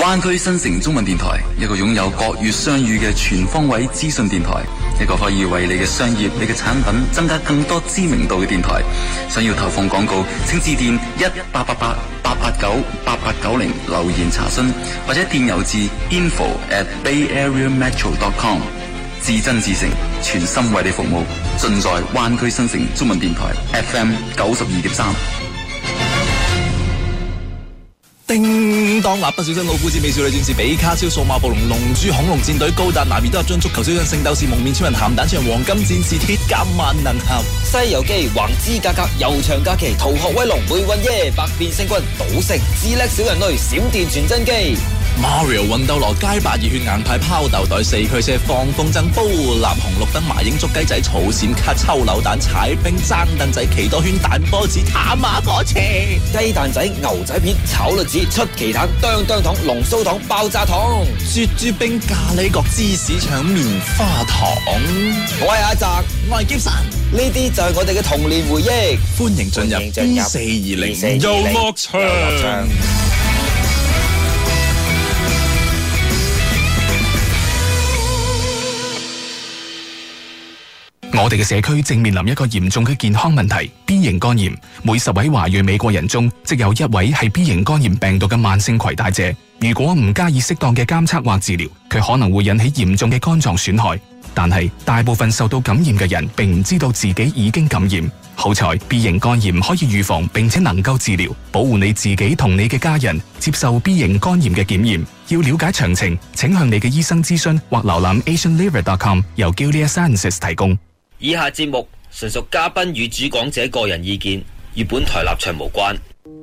灣區新城中文電台，一個擁有國粵雙語嘅全方位資訊電台，一個可以為你嘅商業、你嘅產品增加更多知名度嘅電台。想要投放廣告，請致電1888-889-8890留言查詢，或者電郵至 info@bayareametro.com。至真至誠，全心為你服務，盡在灣區新城中文電台 FM 92.3。 叮當，蠟筆小新、老夫子、美少女戰士、比卡超、數碼暴龍、龍珠、恐龍戰隊、高達、男兒當入樽、足球小將、聖鬥士、蒙面超人、鹹蛋超人、黃金戰士、鐵甲萬能俠、 西遊記、橫枝價格、悠長假期、逃學威龍、回魂夜、百變星君、賭聖、智叻小人類、閃電傳真機、 Mario 魂斗羅、街霸熱血硬派、拋豆袋、四驅車、放風箏、煲立紅綠燈、麻鷹捉雞仔、草閃卡、抽扭蛋、踩冰、爭凳仔、奇多圈、彈波子、塔馬哥車、 雞蛋仔、牛仔片、炒栗子、出奇蛋、當當糖、龍鬚糖、爆炸糖、 雪珠冰、咖喱角、芝士腸、棉花糖。 我係阿澤， 我係 Gibson， 呢啲就係我哋嘅童年回憶。 歡迎進入 B420 遊樂場。 我哋嘅社區正面臨一個嚴重嘅健康問題 B 型肝炎，每10位華裔美國人中，即有1位係 B 型肝炎病毒嘅慢性攜帶者。如果唔加以適當嘅監測或治療，佢可能會引起嚴重嘅肝臟損害。但係大部分受到感染嘅人並唔知道自己已經感染。好彩 B 型肝炎可以預防並且能夠治療，保護你自己同你嘅家人。接受 B 型肝炎嘅檢驗，要了解詳情，請向你嘅醫生諮詢或瀏覽 asianliver.com， 由 Gilead Sciences 提供。 以下節目純屬嘉賓與主講者個人意見，與本台立場無關。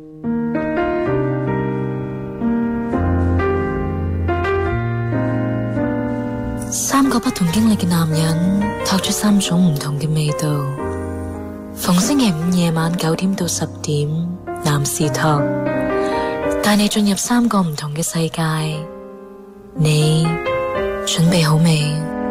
3個不同經歷嘅男人，托出3種唔同嘅味道。逢星期5夜晚9點到10點，男士托帶你進入3個唔同嘅世界。你準備好未？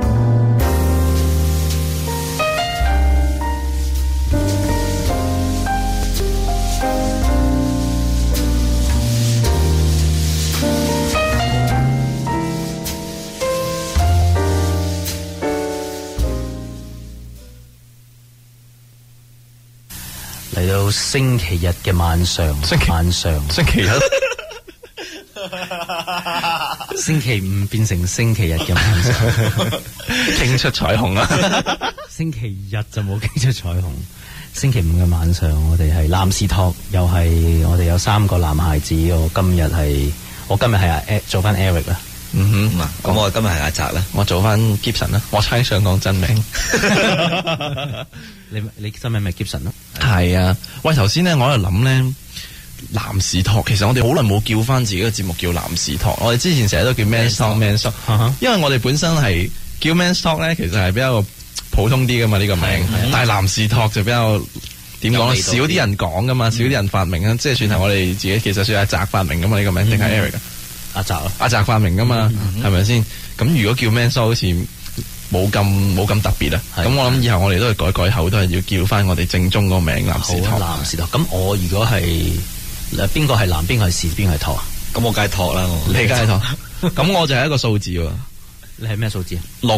嚟到星期日嘅晚上，星期日，星期5變成星期日嘅晚上， 傾出彩虹啊！ 星期日就冇傾出彩虹。星期5嘅晚上，我哋係男士托，又係我哋有3個男孩子。我今日係做翻 Eric 啦。 咁我今日係阿澤啦， 我做翻 Gibson 啦，我猜想講真名。 你真名咪 Gibson 咯？ 係啊，喂，頭先咧我喺度諗咧，男士托，其實我哋好耐冇叫翻自己嘅節目叫男士托，我哋之前成日都叫 Man Talk，因為我哋本身係叫 Man Talk 咧，其實係比較普通啲噶嘛呢個名，但係男士托就比較點講咧，少啲人講噶嘛，少啲人發明啊，即係算係我哋自己，其實算係澤發明噶嘛呢個名，定係 Eric 阿澤發明噶嘛，係咪先？咁如果叫 Man Talk 好似冇咁特別啊，咁我諗以後我哋都係改口，都係要叫翻我哋正宗個名男士托。 男士托，咁我如果係邊個係男，邊個係士，邊個係托啊？ 咁我梗係托啦， 你梗係托，咁我就係一個數字喎。 你係咩數字啊 ？6。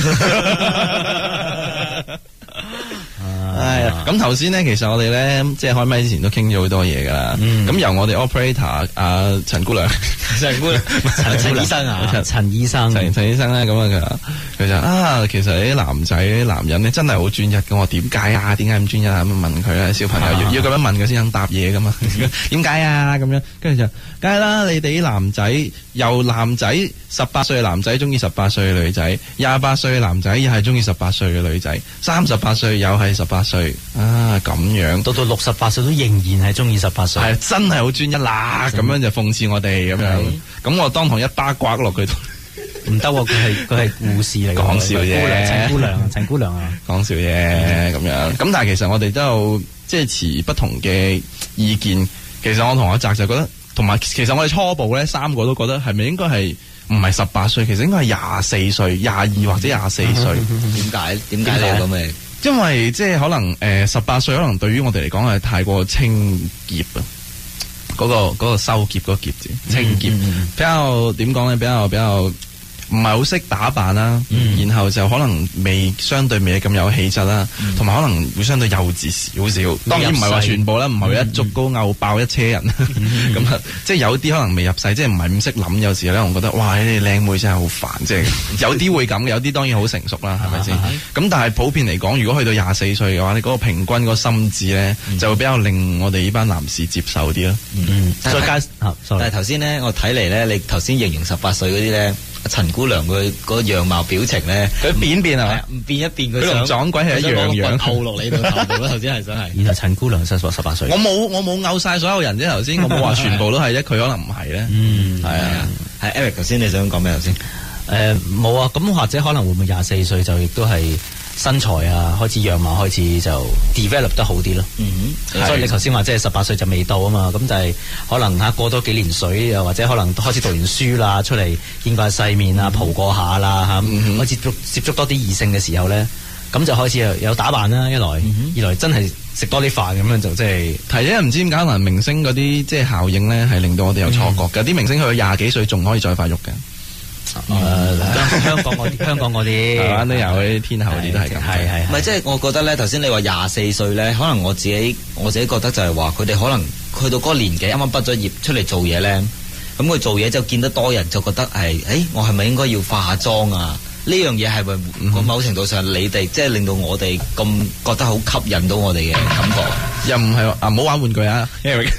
咁頭先咧，其實我哋咧即係開麥之前都傾咗好多嘢噶啦。咁由我哋 operator 陳姑娘，陳醫生啊， 陳醫生咧， 咁啊佢就其實啲男人咧真係好專一嘅。我點解啊？點解咁專一啊？咁問佢啦，小朋友要咁樣問佢先肯答嘢噶嘛？點解啊？咁樣跟住就梗係啦，你哋啲男仔由男仔18歲嘅男仔中意18歲嘅女仔，28歲嘅男仔又係中意18歲嘅女仔，38歲又係18歲咁樣， 到68歲都仍然係中意18歲， 係真係好專一啦。咁樣就諷刺我哋咁樣，咁我當堂一巴刮落佢度。 唔得喎，佢係護士嚟嘅， 講笑啫， 陳姑娘啊， 講笑啫咁樣。咁但係其實我哋都有即係持不同嘅意見。其實我同阿澤就覺得，同埋其實我哋初步咧3個都覺得係咪應該係唔係18歲，其實應該係24歲、22或者24歲。 點解你咁嘅？ 因為即係可能18歲可能對於我哋嚟講係太過青澀啊。 嗰個收結嗰個結字，清潔，比較點講咧？比較唔係好識打扮啦，然後就可能相對未咁有氣質啦，同埋可能會相對幼稚少少。當然唔係話全部啦，唔係一竹篙拗爆一車人咁啊，即係有啲可能未入世，即係唔係咁識諗。有時咧，我覺得哇，呢啲靚妹真係好煩，即係有啲會咁嘅，有啲當然好成熟啦，係咪先？咁但係普遍嚟講，如果去到24歲嘅話，你嗰個平均個心智咧，就會比較令我哋呢班男士接受啲咯。 再加，但係頭先咧，我睇嚟咧，你頭先形容18歲嗰啲咧。陳姑娘佢嗰個樣貌表情咧， 佢變係嘛？ 唔變一變佢同想撞鬼係一樣漚落你度頭度啦。頭先係想係， 然後陳姑娘18歲， 我冇漚晒所有人啫。頭先我冇話全部都係啫，佢可能唔係咧。係啊， 係 Eric 頭先你想講咩頭先？ 冇啊，咁或者可能會唔會24歲就亦都係身材啊，開始樣貌開始就 develop 得好啲咯。所以你頭先話即係18歲就未到啊嘛，咁就係可能過多幾年水，又或者可能開始讀完書啦，出嚟見過世面啊，蒲過下啦開始接觸多啲異性嘅時候咧，咁就開始有打扮啦。二來真係食多啲飯咁樣就即係係因為唔知點解可能明星嗰啲即係效應咧，係令到我哋有錯覺嘅。啲明星去到20幾歲仲可以再發育嘅。 香港嗰啲台灣都有啲天后啲都係咁， 係唔係即係我覺得咧，頭先你話24歲咧，可能我自己覺得就係話佢哋可能去到嗰個年紀，啱啱畢咗業出嚟做嘢咧，咁佢做嘢就見得多人，就覺得係我係咪應該要化下妝啊？呢樣嘢係咪某程度上你哋即係令到我哋咁覺得好吸引到我哋嘅感覺？ 又唔係唔好玩玩具啊！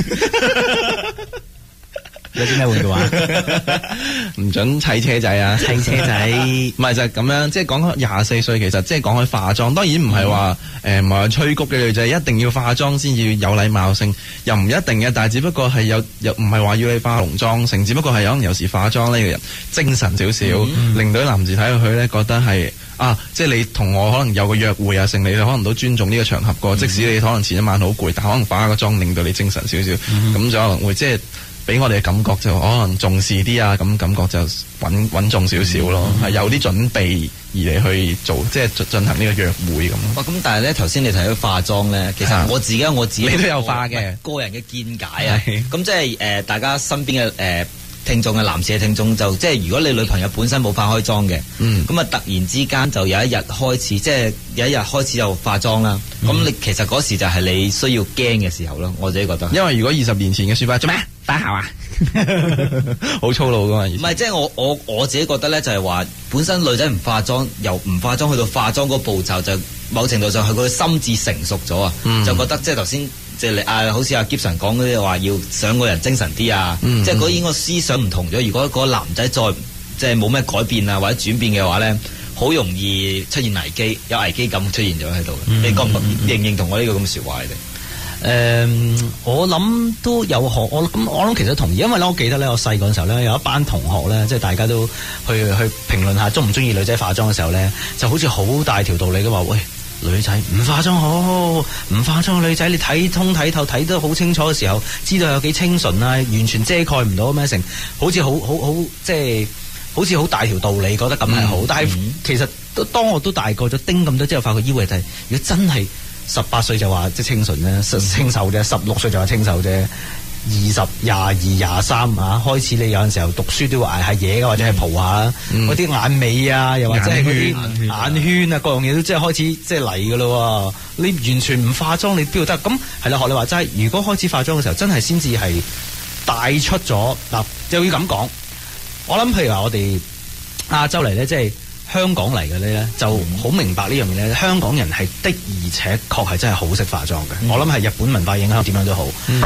有啲咩玩具玩？ 唔准砌車仔啊！ 砌車仔唔係就係咁樣，即係講開24歲，其實即係講開化妝，當然唔係話唔係話催谷嘅女仔一定要化妝先至有禮貌性，又唔一定嘅。但係只不過係又唔係話要你化濃妝成，只不過係可能有時化妝呢個人精神少少，令到啲男士睇落去咧覺得係即係你同我可能有個約會啊，成你可能都尊重呢個場合過，即使你可能前一晚好攰，但可能化個妝令到你精神少少，咁就可能會即係。俾我哋嘅感覺就可能重視啲啊，咁感覺就穩重少少咯，係有啲準備而嚟去做，即係進行呢個約會咁。 咁但係咧，頭先你提到化妝咧，其實我自己你都有化嘅個人嘅見解啊。咁即係大家身邊嘅聽眾嘅男士嘅聽眾就即係如果你女朋友本身冇化開妝嘅，咁啊突然之間就有一日開始，即係有一日開始就化妝啦。咁你其實嗰時就係你需要驚嘅時候咯，我自己覺得。 因為如果20年前嘅說法，做咩打校啊？好粗魯噶嘛？ 唔係，即係我自己覺得咧，就係話本身女仔唔化妝，由唔化妝去到化妝嗰個步驟，就某程度上係佢心智成熟咗啊，就覺得即係頭先。即係你好似阿 Gibson 講嗰啲話，要想個人精神啲啊，即係嗰啲個思想唔同咗。如果嗰個男仔再即係冇咩改變啊或者轉變嘅話咧，好容易出現危機，有危機感出現咗喺度。你認唔認同我呢個咁嘅説話嚟？ 我諗都有我諗其實同意，因為咧我記得咧我細個嘅時候咧有一班同學咧，即係大家都去評論下中唔中意女仔化妝嘅時候咧，就好似好大條道理嘅話，喂。女仔唔化妝好，唔化妝嘅女仔你睇通睇透睇得好清楚嘅時候，知道有幾清純啊，完全遮蓋唔到咩成，好似好即係好似好大條道理，覺得咁係好。但係其實當我都大個咗丁咁多之後，發覺以為就係如果真係18歲就話即係清純咧，清秀啫；16歲就話清秀啫。20、22、23開始你有陣時候讀書都要捱下嘢㗎，或者係蒲下嗰啲眼尾啊，又或者係嗰啲眼圈啊，各樣嘢都即係開始即係嚟㗎咯。你完全唔化妝，你邊度得？咁係啦，學你話齋，如果開始化妝嘅時候，真係先至係帶出咗嗱，又要咁講。我諗譬如話我哋亞洲嚟咧，即係香港嚟嘅咧，就好明白呢樣嘢咧。香港人係的而且確係真係好識化妝嘅。我諗係日本文化影響點樣都好。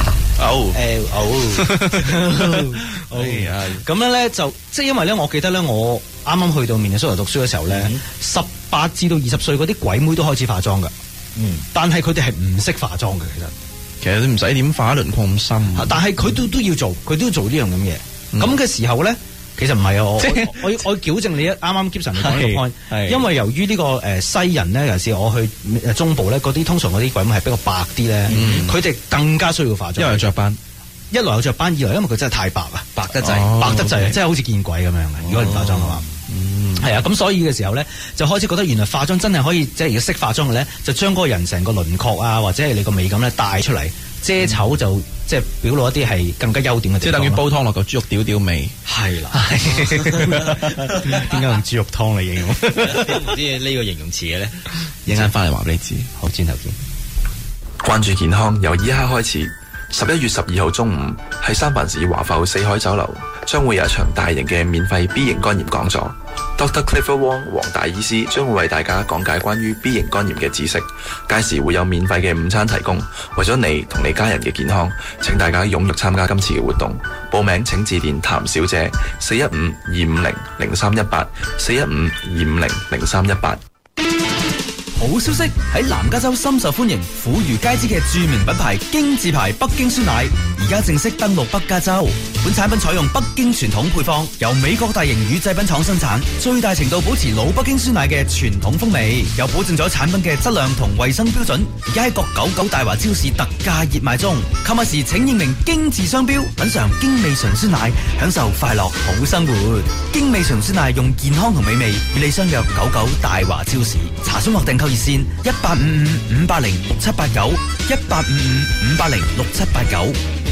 咁樣咧就即係因為咧，我記得咧，我啱啱去到明尼蘇達讀書嘅時候咧，18至到20歲嗰啲鬼妹都開始化妝㗎。但係佢哋係唔識化妝嘅， 其實你唔使點化，輪廓咁深。 但係佢都要做，佢都要做呢樣咁嘢。咁嘅時候咧。其實唔係啊，我矯正你啱啱 Gibson 你講呢個 point， 因為由於呢個西人咧，尤其是我去中部咧，嗰啲通常嗰啲鬼妹係比較白啲咧，佢哋更加需要化妝。 因為着班， 一來有着班，二來因為佢真係太白啊，白得滯，即係好似見鬼咁樣嘅。如果你唔化妝嘅話，係啊，咁所以嘅時候咧，就開始覺得原來化妝真係可以，即係如果識化妝嘅咧，就將嗰個人成個輪廓啊，或者係你個美感咧帶出嚟。 遮醜就即係表露一啲係更加優點嘅地方。 即係等於煲湯落個豬肉屌屌味。 係啦，點解用豬肉湯嚟形容？ 唔知呢個形容詞嘅咧？ 一陣間翻嚟話俾你知。 好，轉頭見。 關注健康，由依刻開始。11月12號中午喺三藩市華埠四海酒樓將會有一場大型嘅免費 B 型肝炎講座。Dr. Clifford Wong 黃大醫師將會為大家講解關於 B 型肝炎嘅知識，屆時會有免費嘅午餐提供。為咗你同你家人嘅健康，請大家踴躍參加今次嘅活動。報名請致電譚小姐415-250-0318 415-250-0318。 好消息，喺南加州深受歡迎、婦孺皆知嘅著名品牌京字牌北京酸奶，而家正式登陸北加州。本產品採用北京傳統配方，由美國大型乳製品廠生產，最大程度保持老北京酸奶嘅傳統風味，又保證咗產品嘅質量同衛生標準。而家喺各99大華超市特價熱賣中，購物時請認明京字商標，品嘗京味純酸奶，享受快樂好生活。京味純酸奶用健康同美味與你相約99大華超市，查詢或訂購熱線1855-580-6789 1855-580-6789。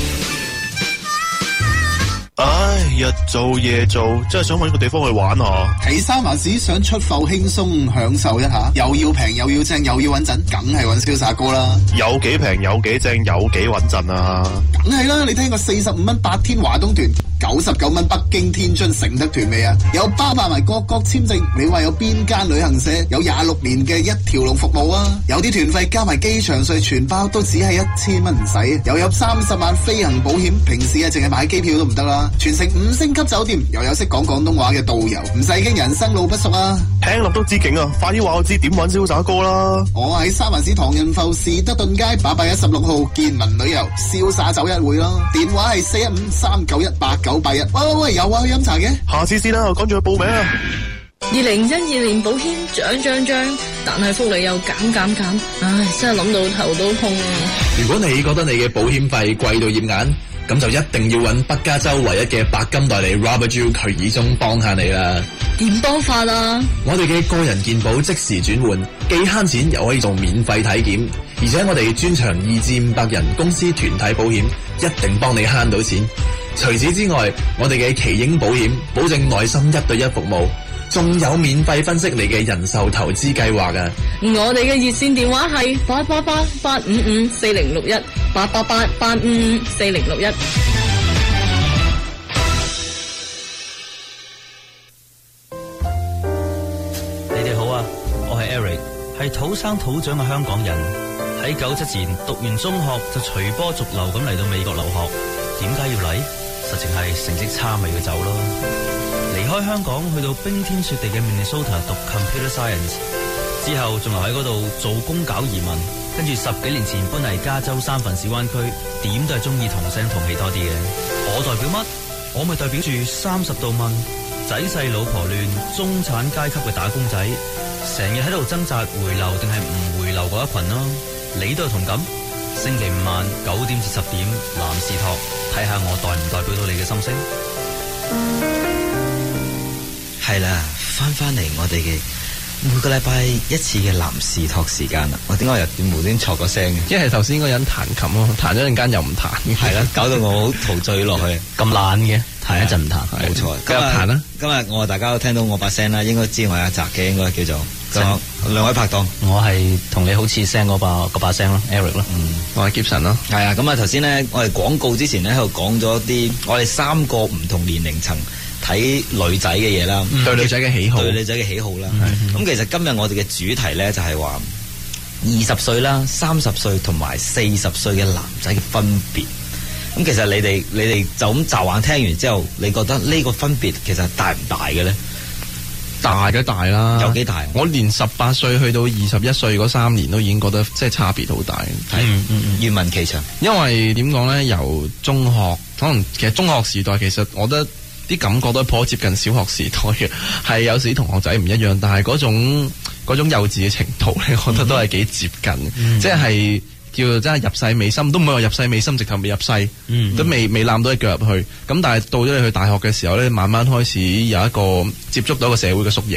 唉，日做夜做，真係想搵個地方去玩下。 喺三藩市想出埠輕鬆享受一下，又要平又要正又要穩陣，梗係搵瀟灑哥啦。 有幾平有幾正有幾穩陣啊！ 梗係啦，你聽過45蚊8天華東團，99蚊北京天津承德團未啊？有包辦埋各國簽證，你話有邊間旅行社有26年嘅一條龍服務啊？有啲團費加埋機場稅全包都只係1000蚊唔使，又有30萬飛行保險，平時啊淨係買機票都唔得啦。全城5星級酒店，又有識講廣東話嘅導遊，唔使驚人生路不熟啊！ 聽落都知勁啊！快啲話我知點搵瀟灑哥啦！ 我喺三藩市唐人埠士德頓街816號健民旅遊瀟灑走一會咯，電話係415-391-8981。喂，有啊，去飲茶嘅。 下次先啦，趕住去報名啊 ！2012年保險漲，但係福利又減，唉，真係諗到頭都痛啊！ 如果你覺得你嘅保險費貴到驗眼，咁就一定要揾北加州唯一嘅白金代理 Robert Jill 佢以中幫下你啦。 點幫法啊？ 我哋嘅個人健保即時轉換，既慳錢又可以做免費體檢，而且我哋專長2至500人公司團體保險，一定幫你慳到錢。除此之外，我哋嘅奇英保險保證內心1對1服務，仲有免費分析你嘅人壽投資計劃㗎。 我哋嘅熱線電話係888-855-4061 888-855-4061。 你哋好啊，我係 Eric，係土生土長嘅香港人。喺97前讀完中學就隨波逐流咁嚟到美國留學。點解要嚟？實情係成績差咪要走咯。離開香港去到冰天雪地嘅 Minnesota 讀 Computer Science， 之後仲留喺嗰度做工搞移民，跟住10幾年前搬嚟加州三藩市灣區，點都係中意同聲同氣多啲嘅。我代表乜？我咪代表住30度問，仔細老婆亂，中產階級嘅打工仔，成日喺度掙扎回流定係唔回流嗰一群咯。你都有同感？星期5晚9點至10點，男士托，睇下我代唔代表到你嘅心聲。 係啦，翻嚟我哋嘅每個禮拜一次嘅男士托時間啦。我點解又無端錯個聲嘅？ 因為頭先嗰個人彈琴咯，彈咗陣間又唔彈， 係啦，搞到我好陶醉落去。 咁懶嘅，彈一陣唔彈， 冇錯。 繼續彈啦。 今日我大家都聽到我把聲啦，應該知我係阿澤嘅，應該叫做。兩位拍檔， 我係同你好似聲嗰把聲咯 ，Eric 咯， 我係 Gibson 咯。 係啊，咁啊頭先咧，我哋廣告之前咧喺度講咗啲我哋3個唔同年齡層睇女仔嘅嘢啦， 對女仔嘅喜好， 對女仔嘅喜好啦。咁其實今日我哋嘅主題咧就係話20歲啦、30歲同埋40歲嘅男仔嘅分別。咁其實你哋就咁驟眼聽完之後，你覺得呢個分別其實大唔大嘅咧？ 大嘅大啦， 有幾大？ 我連18歲去到21歲嗰3年都已經覺得即係差別好大。 願聞其詳。 因為點講咧？由中學可能其實中學時代，其實我覺得啲感覺都頗接近小學時代嘅，係有時啲同學仔唔一樣，但係嗰種幼稚嘅程度咧，我覺得都係幾接近，即係。叫做真係入世未深，都唔係話入世未深，直頭未入世，都未攬到一腳入去。咁但係到咗你去大學嘅時候咧，慢慢開始有一個接觸到一個社會嘅縮影啊。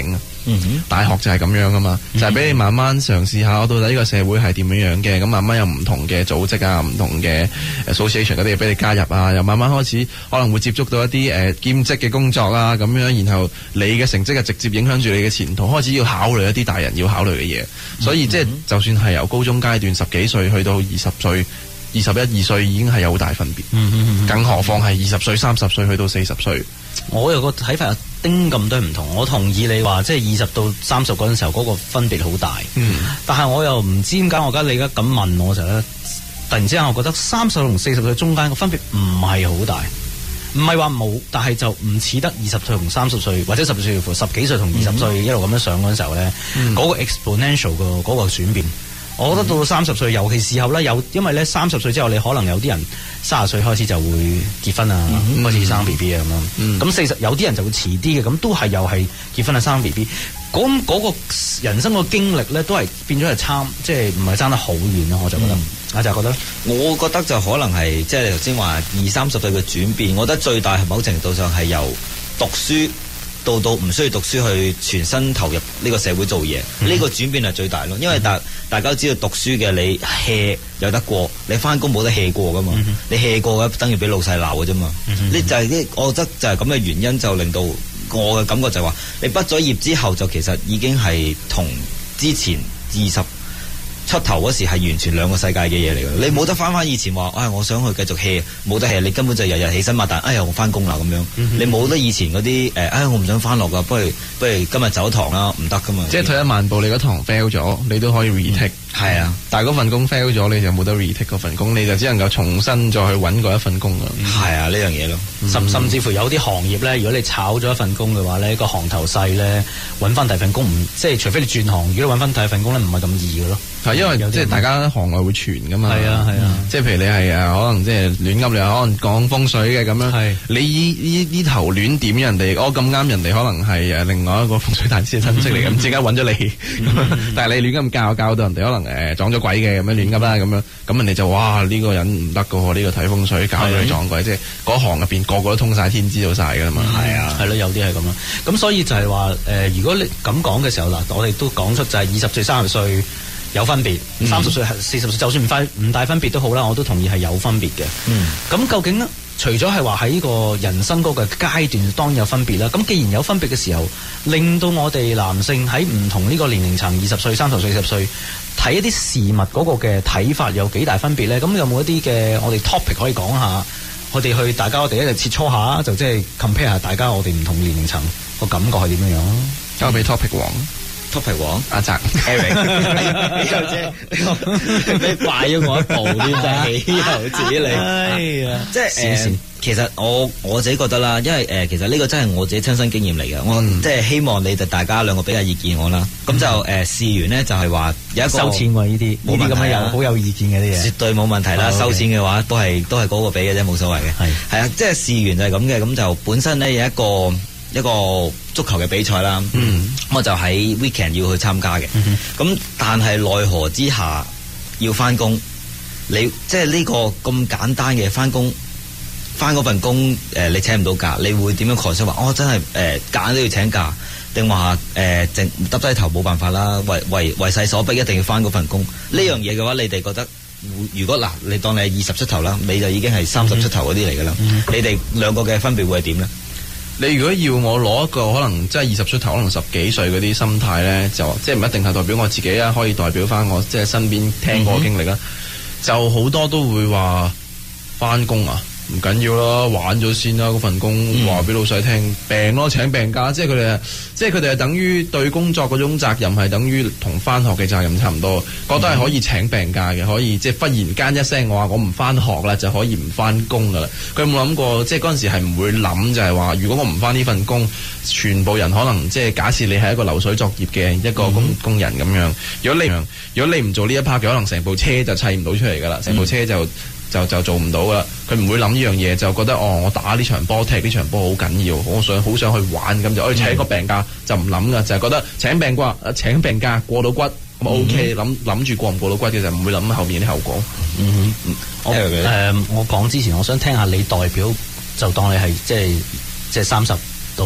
大學就係咁樣噶嘛，就係俾你慢慢嘗試下，到底呢個社會係點樣樣嘅，咁慢慢有唔同嘅組織啊，唔同嘅 association 嗰啲嘢俾你加入啊，又慢慢開始可能會接觸到一啲兼職嘅工作啊，咁樣，然後你嘅成績係直接影響住你嘅前途，開始要考慮一啲大人要考慮嘅嘢，所以即係就算係由高中階段10幾歲去到20歲、21、2歲已經係有好大分別，更何況係20歲、30歲去到40歲。 我有個睇法有丁咁多唔同，我同意你話即係20到30嗰陣時候嗰個分別好大，但係我又唔知點解我你而家咁問我就咧，突然之間我覺得30同40歲中間個分別唔係好大，唔係話冇，但係就唔似得20歲同30歲或者10歲乎10幾歲同20歲一路咁樣上嗰陣時候咧，嗰個 exponential 嗰個轉變。我覺得到30歲，尤其時候咧，因為咧30歲之後，你可能有啲人30歲開始就會結婚啊，開始生 B B 啊咁樣。咁40有啲人就會遲啲嘅，咁都係又係結婚啊生 B B。嗰個人生個經歷咧，都係變咗係即係唔係爭得好遠咯。我就覺得， 我覺得就可能係即係你頭先話20、30歲嘅轉變，我覺得最大係某程度上係由讀書到唔需要讀書去全身投入呢個社會做嘢，呢個轉變係最大咯。因為大家都知道讀書嘅你 hea 有得過，你翻工冇得 hea 過噶嘛。你 hea 過嘅等於俾老細鬧嘅啫嘛。呢就係我覺得就係咁嘅原因，就令到我嘅感覺就係話，你畢咗業之後就其實已經係同之前20出頭嗰時係完全兩個世界嘅嘢嚟嘅，你冇得翻以前話，我想去繼續 hea，冇得 hea，你根本就日日起身擘大，我翻工啦咁樣，你冇得以前嗰啲我唔想翻落噶，不如今日走堂啦，唔得噶嘛。 即係退一萬步，你嗰堂 fail 咗，你都可以 retake。 係啊， 但係嗰份工 fail 咗，你就冇得 retake 嗰份工，你就只能夠重新再去揾過一份工啦。 係啊，呢樣嘢咯。 甚至乎有啲行業咧，如果你炒咗一份工嘅話咧，個行頭細咧，揾翻第二份工即係除非你轉行，如果你揾翻第二份工咧，唔係咁易嘅咯。 係因為即係大家行外會傳噶嘛。 係啊， 即係譬如你係可能即係亂噏，你可能講風水嘅咁樣。係你呢頭亂點人哋，咁啱人哋可能係另外一個風水大師嘅親戚嚟嘅，唔知點解揾咗你。但係你亂咁教到人哋可能撞咗鬼嘅咁樣亂噏啦咁樣，咁人哋就哇呢個人唔得噶喎，呢個睇風水搞到你撞鬼，即係嗰行入邊個個都通晒天，知道晒噶啦嘛。 係啊，係咯，有啲係咁啦。咁所以就係話如果你咁講嘅時候嗱，我哋都講出就係20歲、30歲有分別，30歲、40歲就算唔大分別都好啦，我都同意係有分別嘅。咁究竟呢？除咗係話喺呢個人生嗰個階段當然有分別啦，咁既然有分別嘅時候，令到我哋男性喺唔同呢個年齡層20歲、30歲、40歲睇一啲事物嗰個嘅睇法有幾大分別咧？咁有冇一啲嘅我哋 topic 可以講下？我哋一齊切磋下，就即係 compare 下大家我哋唔同年齡層個感覺係點樣樣？ 交俾 topic 王。 topic 王阿澤 Eric， 你快咗我一步添，真係豈有此理！哎呀，即係其實我自己覺得啦，因為其實呢個真係我自己親身經驗嚟嘅，我即係希望你哋大家兩個俾下意見我啦。咁就試完呢，就係話有一個收錢喎，呢啲冇問題啊，好有意見嘅啲嘢， 絕對冇問題啦。收錢嘅話都係嗰個俾嘅啫，冇所謂嘅。係啊，即係試完就係咁嘅，咁就本身呢，有一個足球嘅比賽啦，我就喺 weekend 要去參加嘅。咁但係奈何之下要翻工，你即係呢個咁簡單嘅翻工，翻嗰份工你請唔到假，你會點樣 concern 話真係揀都要請假，定話淨耷低頭冇辦法啦，為勢所逼一定要翻嗰份工？呢樣嘢嘅話，你哋覺得如果嗱，你當你係20出頭啦，你就已經係30出頭嗰啲嚟㗎啦，你哋兩個嘅分別會係點咧？ 你如果要我攞一個可能即係20出頭，可能10幾歲嗰啲心態咧，就即係唔一定係代表我自己啊，可以代表翻我即係身邊聽過嘅經歷啦。就好多都會話翻工啊，唔緊要啦，玩咗先啦。嗰份工話俾老細聽，病咯，請病假，即係佢哋係等於對工作嗰種責任係等於同翻學嘅責任差唔多，覺得係可以請病假嘅，可以即係忽然間一聲我話我唔翻學啦，就可以唔翻工噶啦。佢有冇諗過，即係嗰陣時係唔會諗就係話，如果我唔翻呢份工，全部人可能即係假設你係一個流水作業嘅一個工人咁樣，如果你唔做呢一 part 嘅，可能成部車就砌唔到出嚟噶啦，成部車就做唔到噶啦。佢唔會諗呢樣嘢，就覺得我打呢場波，踢呢場波好緊要，好想去玩，咁就請個病假就唔諗噶，就係覺得請病假過到骨咁 OK，諗住過唔過到骨嘅就唔會諗後面啲後果。 我講之前，我想聽下你代表，就當你係即係30到啊，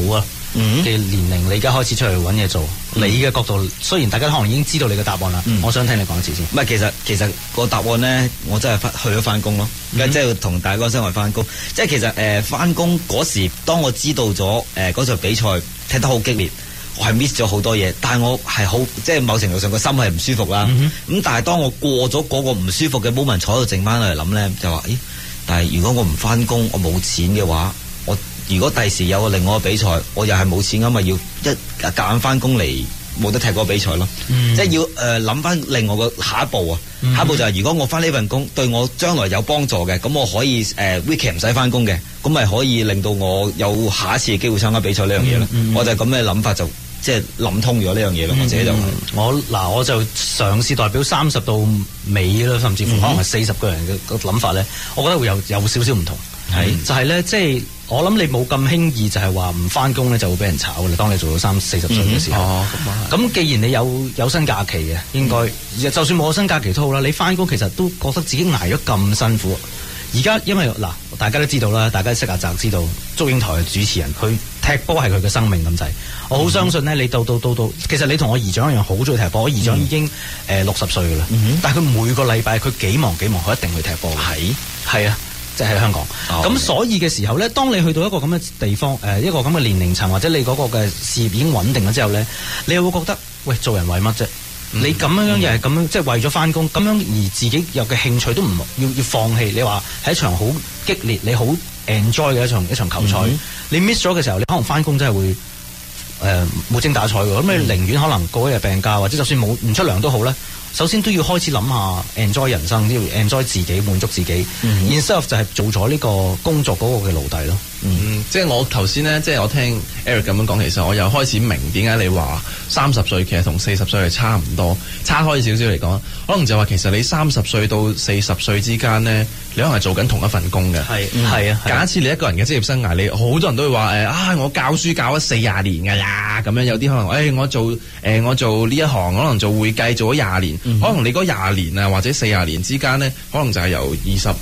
嘅年齡，你而家開始出去揾嘢做，你嘅角度雖然大家可能已經知道你嘅答案啦，我想聽你講一次先。 唔係，其實個答案咧，我真係去咗翻工咯，即係同大家講聲我翻工。即係其實翻工嗰時，當我知道咗嗰場比賽踢得好激烈，我係 miss 咗好多嘢，但係我係好即係某程度上個心係唔舒服啦。咁但係當我過咗嗰個唔舒服嘅 moment，坐喺度靜翻嚟諗咧，就話：咦！但係如果我唔翻工，我冇錢嘅話，我如果第時有個另外嘅比賽，我又係冇錢咁，咪要夾硬翻工嚟冇得踢嗰個比賽咯。即係要諗翻另外個下一步啊！下一步就係如果我翻呢份工對我將來有幫助嘅，咁我可以weekend 唔使翻工嘅，咁咪可以令到我有下一次嘅機會參加比賽呢樣嘢咯。我就係咁嘅諗法，就即係諗通咗呢樣嘢咯。我自己就我就嘗試代表30到尾啦，甚至乎可能係40個人嘅諗法咧，我覺得會有少少唔同。就係咧，即係我諗你冇咁輕易就係話唔翻工咧就會俾人炒嘅。當你做到30、40歲嘅時候，咁既然你有薪假期嘅，應該就算冇薪假期都好啦。你翻工其實都覺得自己捱咗咁辛苦。而家因為大家都知道啦，大家識阿澤知道，祝英台嘅主持人，佢踢波係佢嘅生命咁滯。我好相信咧，你到，其實你同我姨丈一樣好中意踢波。我姨丈已經60歲嘅啦，但係佢每個禮拜佢幾忙，佢一定去踢波。係啊。即係喺香港，咁所以嘅時候咧，當你去到一個咁嘅地方，一個咁嘅年齡層，或者你嗰個嘅事業已經穩定咗之後咧，你又會覺得，喂，做人為乜啫？你咁樣又係咁樣，即係為咗翻工，咁樣而自己有嘅興趣都唔要放棄。你話係一場好激烈，你好 enjoy 嘅一場球賽，你 miss 咗嘅時候，你可能翻工真係會冇精打采喎。咁你寧願可能過一日病假，或者就算唔出糧都好咧。首先都要開始諗下 enjoy 人生，都要 enjoy 自己，滿足自己。instead of 就係做咗呢個工作嗰個嘅奴隸咯。 即係我頭先咧，即係我聽 Eric 咁樣講，其實我又開始明點解你話30歲其實同40歲係差唔多，差開少少嚟講，可能就話其實你30歲到40歲之間咧，你可能係做緊同一份工嘅。 係啊。 假設你一個人嘅職業生涯，你好多人都會話我教書教咗40年㗎啦，咁樣有啲可能我做呢一行可能做會計做咗20年。可能你嗰20年啊，或者40年之間咧，可能就係由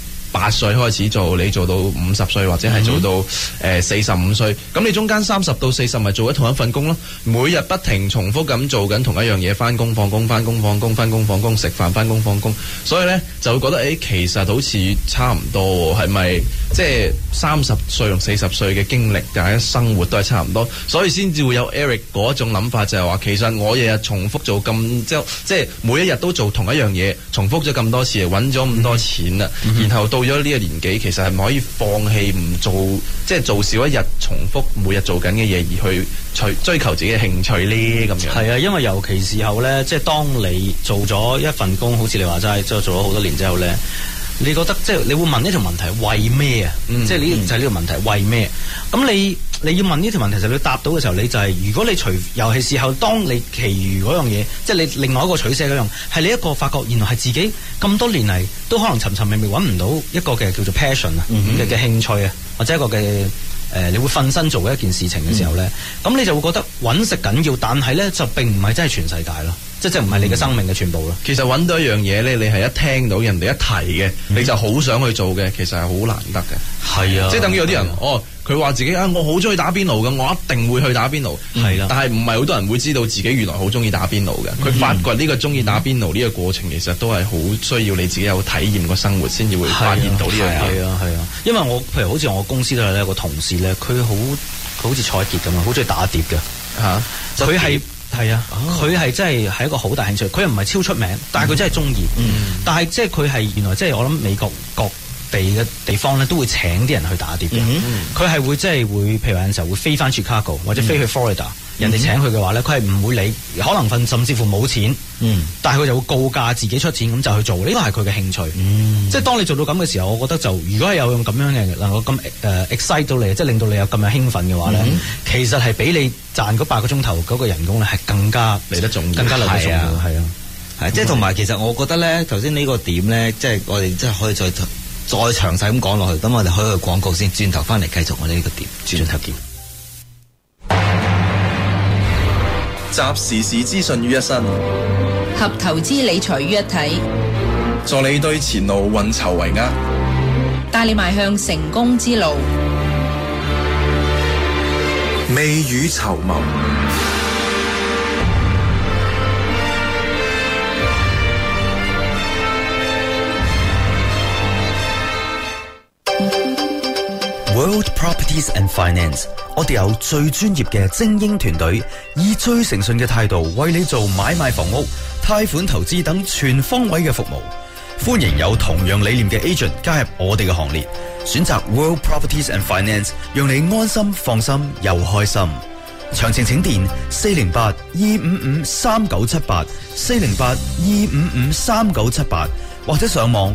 28歲開始做，你做到50歲或者係做到45歲，咁你中間30到40咪做咗同一份工咯，每日不停重複咁做緊同一樣嘢，翻工放工翻工放工翻工放工食飯翻工放工，所以咧就會覺得其實好似差唔多喎，係咪即係30歲同40歲嘅經歷大家生活都係差唔多，所以先至會有 Eric 嗰種諗法，就係話其實我日日重複做咁即係每一日都做同一樣嘢，重複咗咁多次，揾咗咁多錢啦，然後到咗呢個年紀，其實係咪可以放棄唔做，即係做少一日重複每日做緊嘅嘢，而去追求自己嘅興趣呢？咁樣係啊，因為尤其時候咧，即係當你做咗一份工，好似你話齋，即係做咗好多年之後咧，你覺得即係你會問一條問題，為咩啊？即係呢就係呢個問題，為咩？咁你要問呢條問題，就你答到嘅時候，你就係如果你尤其時候，當你其餘嗰樣嘢，即係你另外一個取捨嗰樣，係你一個發覺原來係自己咁多年嚟都可能尋覓揾唔到一個嘅叫做 passion 啊嘅興趣啊，或者一個嘅你會瞓身做一件事情嘅時候咧，咁你就會覺得揾食緊要，但係咧就並唔係真係全世界咯。即係唔係你嘅生命嘅全部咯。 其實揾到一樣嘢咧，你係一聽到人哋一提嘅，你就好想去做嘅，其實係好難得嘅。 係啊， 即係等於有啲人佢話自己我好中意打邊爐嘅，我一定會去打邊爐。 係啦， 但係唔係好多人會知道自己原來好中意打邊爐嘅。佢發掘呢個中意打邊爐呢個過程，其實都係好需要你自己有體驗個生活，先至會發現到呢樣嘢。 係啊，因為我譬如好似我公司都有一個同事咧，佢好似蔡傑咁啊，好中意打碟嘅嚇，佢係。係啊，佢係真係一個好大興趣，佢又唔係超出名，但係佢真係中意。但係即係佢係原來即係我諗美國各地嘅地方咧都會請啲人去打碟嘅。佢係會即係會，譬如有陣時候會飛翻 Chicago 或者飛去 Florida，人哋請佢嘅話咧，佢係唔會理，可能甚至乎冇錢。但係佢就會告價自己出錢咁就去做，呢個係佢嘅興趣。即係當你做到咁嘅時候，我覺得就如果係有用咁樣嘅能夠咁excite 到你，即係令到你有咁樣興奮嘅話咧，其實係比你賺嗰8個鐘頭嗰個人工咧係更加嚟得重要， 更加嚟得重要。係啊， 係即係同埋其實我覺得咧，頭先呢個點咧，即係我哋即係可以再詳細咁講落去。咁我哋可以去廣告先，轉頭翻嚟繼續我哋呢個點，轉頭見。 集時事資訊於一身， 合投資理財於一體， 助你對前路運籌帷幄， 帶你邁向成功之路。 未雨綢繆。 World Properties and Finance， 我哋有最專業嘅精英團隊，以最誠信嘅態度為你做買賣房屋、貸款投資等全方位嘅服務。歡迎有同樣理念嘅 agent 加入我哋嘅行列，選擇 World Properties and Finance， 讓你安心、放心又開心。詳情請電408-255-3978 408-255-3978，或者上網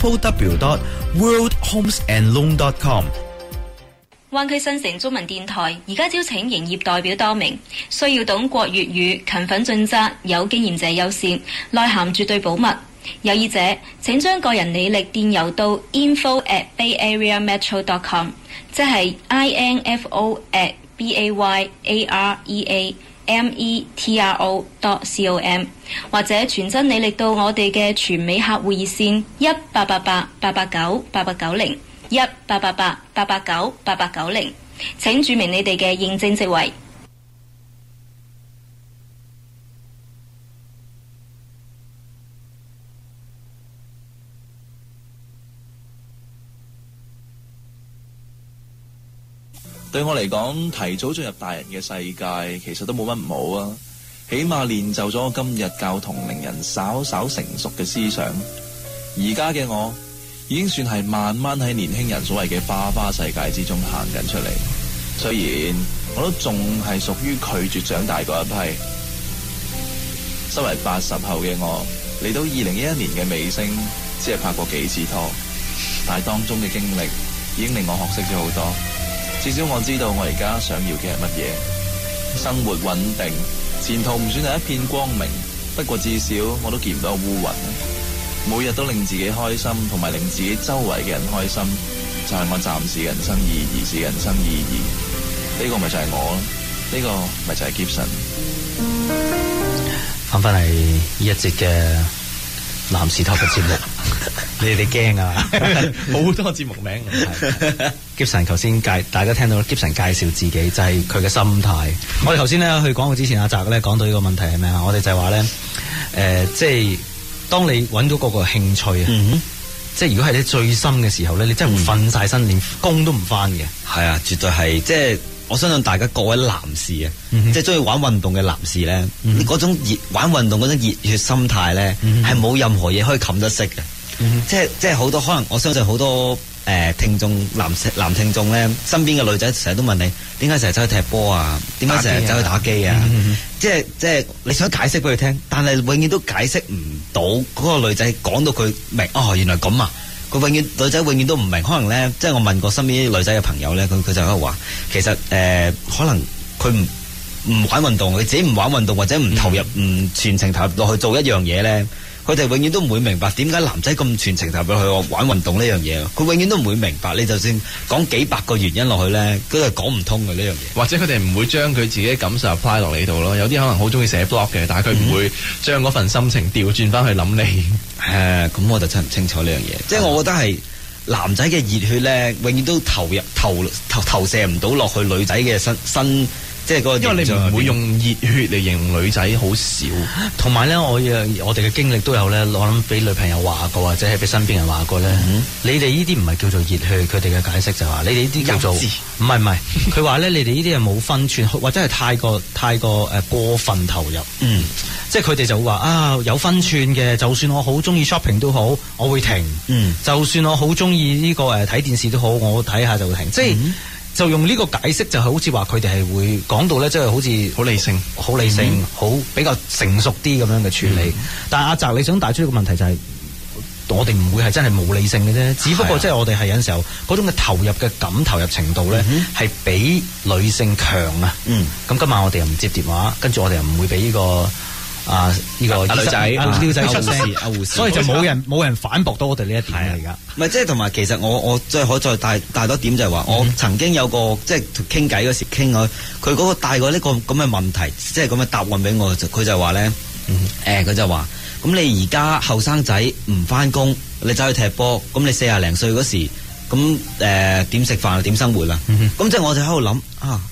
www.worldhomesandloan.com。 灣區新城中文電台而家招請營業代表多名，需要懂國粵語、勤奮盡責、有經驗者優先，內涵絕對保密。有意者請將個人履歷電郵到 info@bayareametro.com， 即係 info@bayareametro.com， 或者傳真履歷到我哋嘅全美客戶熱線1888-889-8890。1888-889-8890，請注明你哋嘅認證職位。 對我嚟講，提早進入大人嘅世界，其實都冇乜唔好啊。起碼練就咗我今日較同齡人稍稍成熟嘅思想。而家嘅我已經算係慢慢喺年輕人所謂嘅花花世界之中行緊出嚟，雖然我都仲係屬於拒絕長大嗰一批。身為80後嘅我，嚟到2011年嘅尾聲，只係拍過幾次拖，但係當中嘅經歷已經令我學識咗好多。至少我知道我而家想要嘅係乜嘢，生活穩定，前途唔算係一片光明，不過至少我都見唔到烏雲。每日都令自己開心，同埋令自己周圍嘅人開心，就係我暫時人生意義，是人生意義。呢個咪就係我咯，呢個咪就係 Gibson。 翻返嚟呢一節嘅男士 talk 嘅節目，你哋驚啊？ 好多節目名。 Gibson 頭先大家聽到 Gibson 介紹自己，就係佢嘅心態。我哋頭先咧去講過之前，阿澤咧講到呢個問題係咩啊？我哋就係話咧，即係。當你揾到嗰個興趣啊，即係如果係你最深嘅時候咧，你真係會瞓晒身，連工都唔翻嘅。 係啊，絕對係，即係我相信大家各位男士啊，即係中意玩運動嘅男士咧，嗰種玩運動嗰種熱血心態咧，係冇任何嘢可以冚得熄嘅。即係好多可能，我相信好多聽眾男聽眾咧，身邊嘅女仔成日都問你，點解成日走去踢波啊？點解成日走去打機啊？即係你想解釋俾佢聽，但係永遠都解釋唔到嗰個女仔講到佢明哦，原來咁啊！女仔永遠都唔明，可能咧，即係我問過身邊啲女仔嘅朋友咧，佢就喺度話，其實可能佢唔玩運動，佢自己唔玩運動或者唔投入唔全程投入落去做一樣嘢咧。佢哋永遠都唔會明白點解男仔咁全程投入去玩運動呢樣嘢，佢永遠都唔會明白。你就算講幾百個原因落去咧，佢係講唔通嘅呢樣嘢。 或者佢哋唔會將佢自己嘅感受 apply 落你度咯。有啲可能好中意寫 blog 嘅，但係佢唔會將嗰份心情調轉翻去諗你。 咁我就真係唔清楚呢樣嘢。即係我覺得係男仔嘅熱血咧，永遠都投射唔到落去女仔嘅身。即係因為你唔會用熱血嚟形容女仔，好少。 同埋咧，我哋嘅經歷都有咧，我諗俾女朋友話過，或者係俾身邊人話過咧。你哋呢啲唔係叫做熱血，佢哋嘅解釋就話你哋呢啲叫做唔係。佢話咧，你哋呢啲係冇分寸，或者係太過過分投入。即係佢哋就會話啊，有分寸嘅，就算我好中意 shopping 都好，我會停。就算我好中意呢個睇電視都好，我睇下就會停。即係。就用呢個解釋，就係好似話佢哋係會講到咧，即係好似好理性、好比較成熟啲咁樣嘅處理。但係阿澤，你想帶出呢個問題就係，我哋唔會係真係冇理性嘅啫，只不過即係我哋係有陣時候嗰種嘅投入嘅投入程度咧，係比女性強啊。咁今晚我哋又唔接電話，跟住我哋又唔會俾呢個。呢個女仔出聲，所以就冇人反駁到我哋呢一點嚟㗎。 唔係即係同埋，其實我再可再帶多點就係話，我曾經有個即係傾偈嗰時傾佢嗰個帶過呢個咁嘅問題，即係咁嘅答案俾我，佢就話咧，佢就話，咁你而家後生仔唔翻工，你走去踢波，咁你40零歲嗰時，咁點食飯點生活啦？咁即係我就喺度諗啊。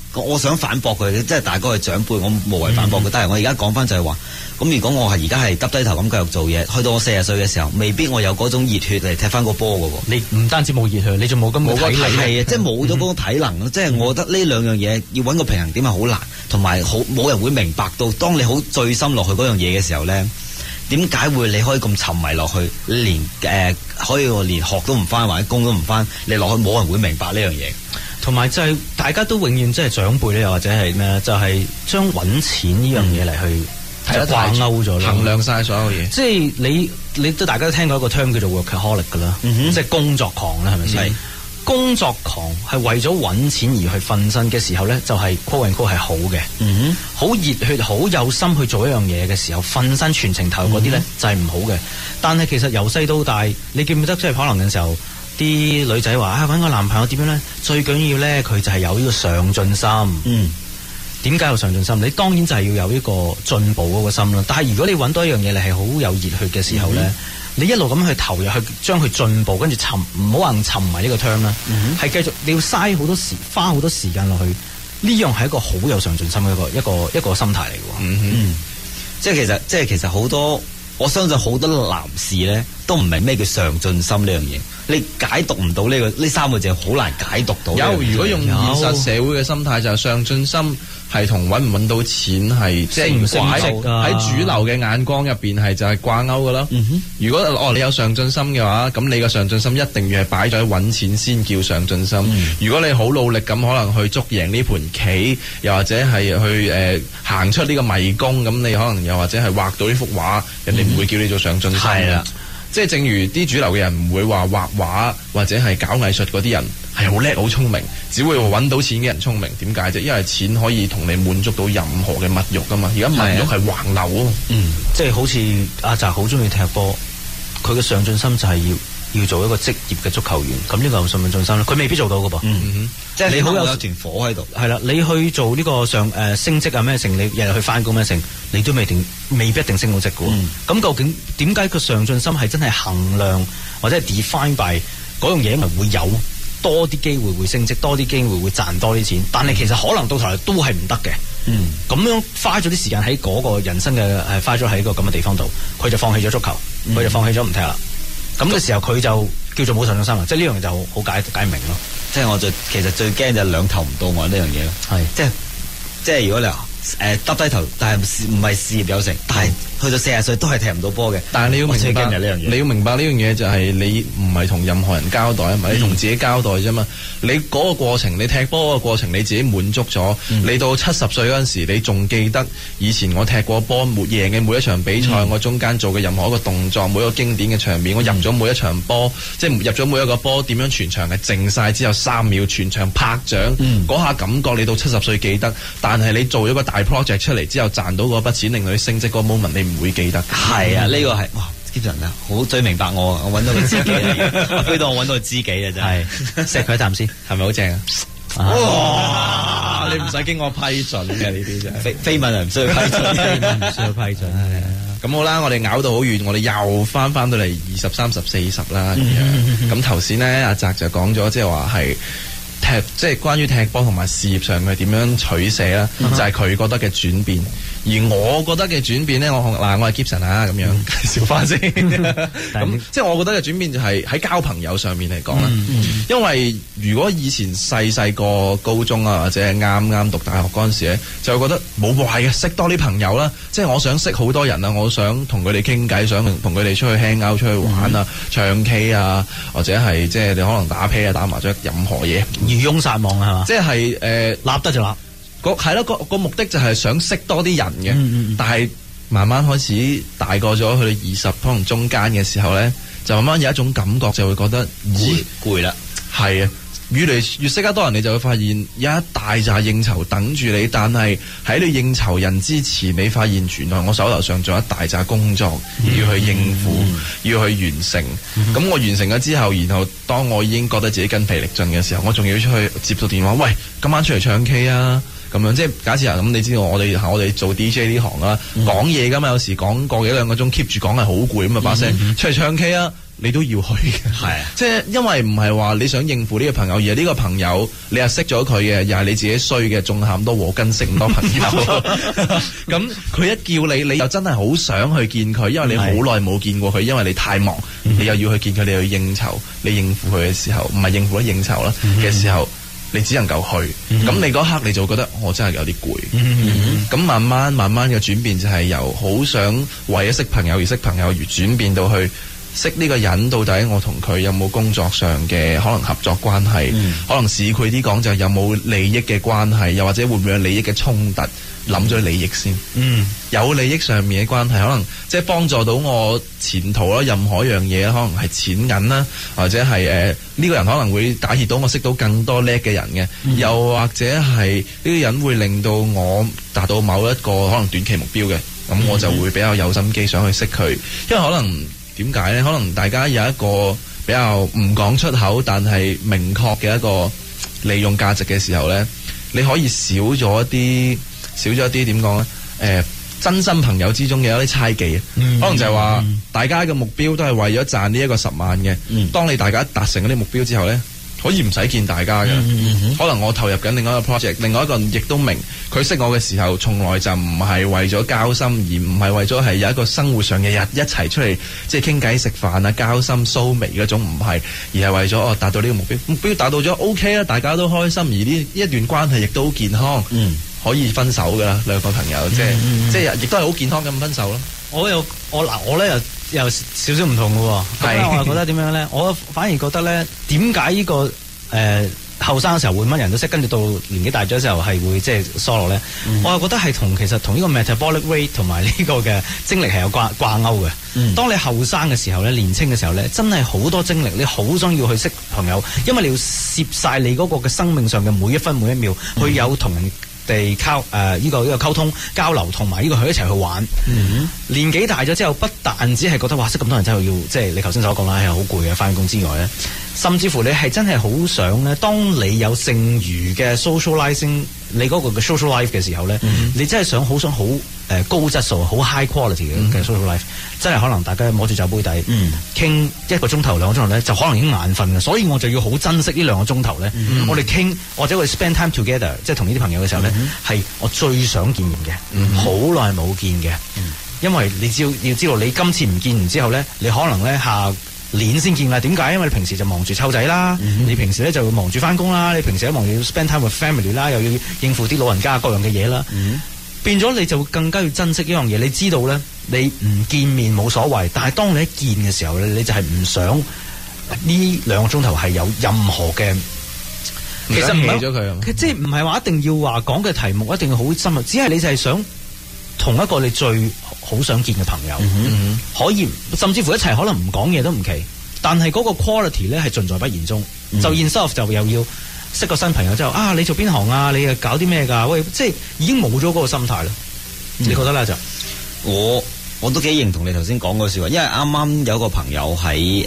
我想反駁佢，即係大哥係長輩，我無謂反駁佢。但係我而家講翻就係話，咁如果我係而家係耷低頭咁繼續做嘢，去到我40歲嘅時候，未必我有嗰種熱血嚟踢翻個波嘅喎。 你唔單止冇熱血，你仲冇咁嘅體力， 係啊，即係冇咗嗰個體能咯。即係我覺得呢兩樣嘢要揾個平衡點係好難，同埋好冇人會明白到，當你好醉心落去嗰樣嘢嘅時候咧，點解會你可以咁沉迷落去，連可以連學都唔翻，或者工都唔翻，你落去冇人會明白呢樣嘢。 同埋就係大家都永遠即係長輩咧，又或者係咩，就係將揾錢呢樣嘢嚟去就掛鈎咗， 衡量晒所有嘢。 即係你都大家都聽過一個 term 叫做 workaholic 噶啦，即係工作狂啦，係咪先？工作狂係為咗揾錢而去瞓身嘅時候咧，就係 quote and quote 係好嘅，好熱血、好有心去做一樣嘢嘅時候，瞓身全程投入嗰啲咧就係唔好嘅。但係其實由細到大，你記唔記得即係可能嘅時候，啲女仔話揾個男朋友點樣咧？最緊要咧佢就係有呢個上進心。點解有上進心？你當然就係要有呢個進步嗰個心啦。但係如果你揾到一樣嘢，你係好有熱血嘅時候咧，你一路咁去投入去將佢進步，跟住唔好話沉迷呢個 term 啦，係繼續你要嘥好多花好多時間落去，呢樣係一個好有上進心嘅一個心態嚟嘅。 即係其實好多，我相信好多男士咧都唔明咩叫上進心呢樣嘢，你解讀唔到呢三個字，好難解讀到。 如果用現實社會嘅心態，就係上進心係同揾唔揾到錢係即係喺主流嘅眼光入邊係就係掛鈎噶啦。如果你有上進心嘅話，咁你個上進心一定要係擺咗喺揾錢先叫上進心。如果你好努力咁可能去捉贏呢盤棋，又或者係去行出呢個迷宮，咁你可能又或者係畫到呢幅畫，人哋唔會叫你做上進心。係啦。即係正如啲主流嘅人唔會話畫畫或者係搞藝術嗰啲人係好叻好聰明，只會話揾到錢嘅人聰明。點解啫？因為錢可以同你滿足到任何嘅物慾噶嘛。而家物慾係橫流啊。 即係好似阿澤好中意踢波，佢嘅上進心就係要做一個職業嘅足球員。咁呢個係上進心啦。佢未必做到噶噃。 即係你好有團火喺度。 係啦，你去做呢個升職啊咩成，你日日去翻工咩成，你都未必一定升到職嘅。咁究竟點解個上進心係真係衡量或者係 define by 嗰樣嘢，咪會有多啲機會會升職，多啲機會會賺多啲錢？但係其實可能到頭來都係唔得嘅。咁樣花咗啲時間喺嗰個人生嘅花咗喺個咁嘅地方度，佢就放棄咗足球，佢就放棄咗唔踢啦。咁嘅時候佢就叫做冇上進心啦。即係呢樣就好解唔明咯。 即係我其實最驚就係兩頭唔到岸呢樣嘢咯。係即係如果你耷低頭，但係唔係事業有成，但係去到40歲都係踢唔到波嘅。 但係你要明白呢樣嘢，你要明白呢樣嘢就係你唔係同任何人交代，唔係你同自己交代啫嘛。你嗰個過程，你踢波個過程，你自己滿足咗。你到70歲嗰陣時，你仲記得以前我踢過波，贏嘅每一場比賽，我中間做嘅任何一個動作，每一個經典嘅場面，我入咗每一場波，即係入咗每一個波，點樣全場係靜晒之後3秒，全場拍掌，嗰下感覺你到70歲記得。但係你做咗個大 project 出嚟之後賺到嗰筆錢，令到你升職嗰個 moment 你唔會記得。 係啊，呢個係哇，Gibson啊，好最明白我揾到個知己啊，飛到我揾到個知己啊，真係錫佢一啖先， 係咪好正啊？哇！你唔使經我批准嘅呢啲真係飛吻唔需要批准， 唔需要批准。 咁好啦，我哋咬到好遠，我哋又翻到嚟20、30、40啦咁樣。咁頭先咧，阿澤就講咗，即係話係。即係關於踢波同埋事業上佢點樣取捨啦，就係佢覺得嘅轉變。而我覺得嘅轉變咧，我係 Gibson 啊，咁樣介紹翻先。咁即係我覺得嘅轉變就係喺交朋友上面嚟講啦。因為如果以前細個高中啊，或者係啱讀大學嗰陣時咧，就會覺得冇壞嘅，識多啲朋友啦。即係我想識好多人啊，我想同佢哋傾偈，想同佢哋出去 hang out 出去玩啊，唱 K 啊，或者係即係你可能打啤啊、打麻雀，任何嘢。 漁翁撒網係嘛？ 即係立得就立， 係咯，個目的就係想識多啲人嘅。但係慢慢開始大個咗，去到20可能中間嘅時候咧，就慢慢有一種感覺，就會覺得攰啦。 係啊，越嚟越識得多人，你就會發現有一大扎應酬等住你。但係喺你應酬人之前，你發現原來我手頭上仲有一大扎工作要去應付，要去完成。咁我完成咗之後，然後當我已經覺得自己筋疲力盡嘅時候，我仲要出去接到電話，喂，今晚出嚟唱 K 啊！咁樣即係假設啊，咁你知道我哋做 DJ 呢行啦，講嘢噶嘛，有時講個幾兩個鐘 keep 住講係好攰咁啊，把聲出嚟唱 K 啊！ 你都要去嘅， 係即係因為唔係話你想應付呢個朋友，而係呢個朋友你係識咗佢嘅，又係你自己衰嘅，種下咁多禍根，識咁多朋友，咁佢一叫你，你又真係好想去見佢，因為你好耐冇見過佢，因為你太忙，你又要去見佢，你又要應酬，你應付佢嘅時候，唔係應付啦，應酬啦嘅時候，你只能夠去，咁你嗰刻你就覺得我真係有啲攰，咁慢慢嘅轉變就係由好想為咗識朋友而識朋友，而轉變到去識呢個人到底我同佢有冇工作上嘅可能合作關係，可能市儈啲講就係有冇利益嘅關係，又或者會唔會有利益嘅衝突，諗咗利益先，有利益上面嘅關係，可能即係幫助到我前途啦，任何一樣嘢，可能係錢銀啦，或者係呢個人可能會帶挈到我識到更多叻嘅人嘅，又或者係呢個人會令到我達到某一個可能短期目標嘅，咁我就會比較有心機想去識佢，因為可能點解呢？可能大家有一個比較唔講出口，但係明確嘅一個利用價值嘅時候呢，你可以少咗一啲點講呢？真心朋友之中嘅一啲猜忌，可能就係話大家嘅目標都係為咗賺呢一個10萬嘅。當你大家達成嗰啲目標之後呢，可以唔使見大家嘅。可能我投入緊另外一個 project， 另外一個人亦都明佢識我嘅時候，從來就唔係為咗交心，而唔係為咗係有一個生活上嘅日一齊出嚟即係傾偈食飯啊、交心蘇眉嗰種，唔係，而係為咗達到呢個目標。目標達到咗 OK 啦，大家都開心，而呢一段關係亦都好健康。可以分手噶啦，兩個朋友，即係亦都係好健康咁分手咯。 我咧又少少唔同嘅喎，咁我又覺得點樣咧？我反而覺得咧，點解呢個後生嘅時候會乜人都識，跟住到年紀大咗之後係會即係疏落咧？我又覺得係其實同呢個 metabolic rate 同埋呢個嘅精力係有掛鈎嘅。當你後生嘅時候咧，年青嘅時候咧，真係好多精力，你好想要去識朋友，因為你要攝晒你嗰個嘅生命上嘅每一分每一秒，去有同人地呢個溝通交流，同埋呢個去一齊去玩。年紀大咗之後，不但只係覺得哇識咁多人之後要即係你頭先所講啦，係好攰嘅返工之外咧，甚至乎你係真係好想咧，當你有剩餘嘅 socializing， 你嗰個嘅 social life 嘅時候咧，你真係好想好高質素、好 high quality 嘅 social life，真係可能大家摸住酒杯底傾1個鐘頭、2個鐘頭咧，就可能已經眼瞓嘅，所以我就要好珍惜呢2個鐘頭咧。我哋傾或者我哋 spend time together， 即係同呢啲朋友嘅時候咧，係我最想見面嘅，好耐冇見嘅。因為你要知道，你今次唔見完之後咧，你可能咧下年先見啦。點解？因為你平時就忙住湊仔啦，你平時咧就忙住翻工啦，你平時都忙住要 spend time with family 啦，又要應付啲老人家各樣嘅嘢啦。變咗你就更加要珍惜呢樣嘢。你知道咧，你唔見面冇所謂，但係當你一見嘅時候咧，你就係唔想呢2個鐘頭係有任何嘅。其實唔係，即係唔係話一定要話講嘅題目一定要好深入，只係你就係想同一個你最好想見嘅朋友，可以甚至乎一齊可能唔講嘢都唔奇，但係嗰個 quality 咧係盡在不言中。就 instead of 就又要識個新朋友之後啊，你做邊行啊？你又搞啲咩㗎？喂，即係已經冇咗嗰個心態啦。你覺得咧就？ 我都幾認同你頭先講嗰句話，因為啱啱有個朋友喺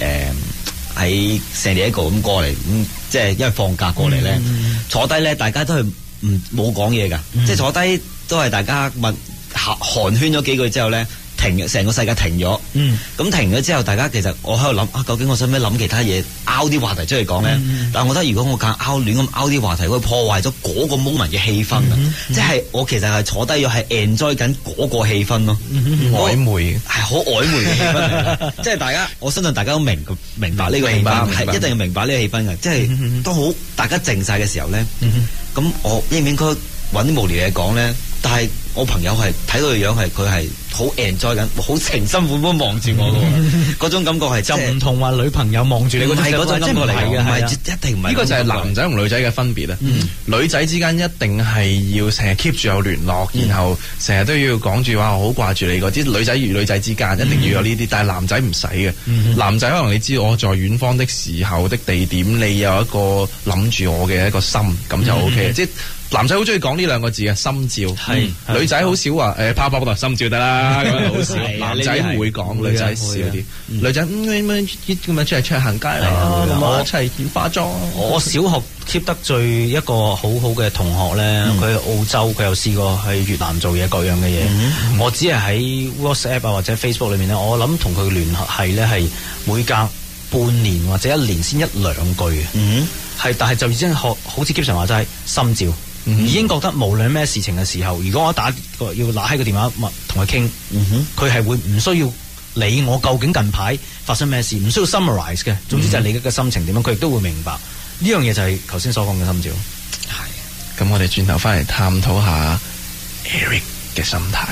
San Diego咁過嚟，即係因為放假過嚟咧，坐低咧大家都係冇講嘢㗎，即係坐低都係大家寒暄咗幾句之後咧，成個世界停咗。咁停咗之後，大家其實我喺度諗究竟我使唔使諗其他嘢，拗啲話題出嚟講咧？但係我覺得如果我亂咁拗啲話題，會破壞咗嗰個 moment 嘅氣氛啊！即係我其實係坐低咗係 enjoy 緊嗰個氣氛咯， 曖昧係好曖昧嘅氣氛嚟嘅。即係大家，我相信大家都明白呢個氣氛，係一定要明白呢個氣氛嘅。即係當好大家靜晒嘅時候咧，咁我應唔應該揾啲無聊嘢講咧？但係我朋友係睇到個樣係佢係好 enjoy 緊，好情深款款望住我嘅，嗰種感覺係就唔同話女朋友望住你嗰種感覺嚟嘅， 唔係一定唔係。 呢個就係男仔同女仔嘅分別啊！女仔之間一定係要成日 keep 住有聯絡，然後成日都要講住話我好掛住你嗰啲。女仔與女仔之間一定要有呢啲，但係男仔唔使嘅。男仔可能你知我在遠方的時候的地點，你有一個諗住我嘅一個心，咁就 OK。即係男仔好中意講呢2個字嘅心照，女仔好少話拋波度心照得啦，咁樣好少。男仔會講，女仔少啲。女仔咁樣出嚟行街嚟啊，我一齊化妝。 我小學 keep 得最一個好好嘅同學咧，佢喺澳洲，佢又試過去越南做嘢，各樣嘅嘢。我只係喺 WhatsApp 啊或者 Facebook 裏面咧，我諗同佢聯繫咧係每隔半年或者一年先一兩句嘅，但係就已經好似 Gibson 話齋心照，已經覺得無論咩事情嘅時候，如果我要拿起個電話同佢傾，佢係會唔需要理我究竟近排發生咩事，唔需要 summarize 嘅，總之就係你嘅心情點樣，佢亦都會明白。呢樣嘢就係頭先所講嘅心照。 係，咁我哋轉頭翻嚟探討下 Eric 嘅心態。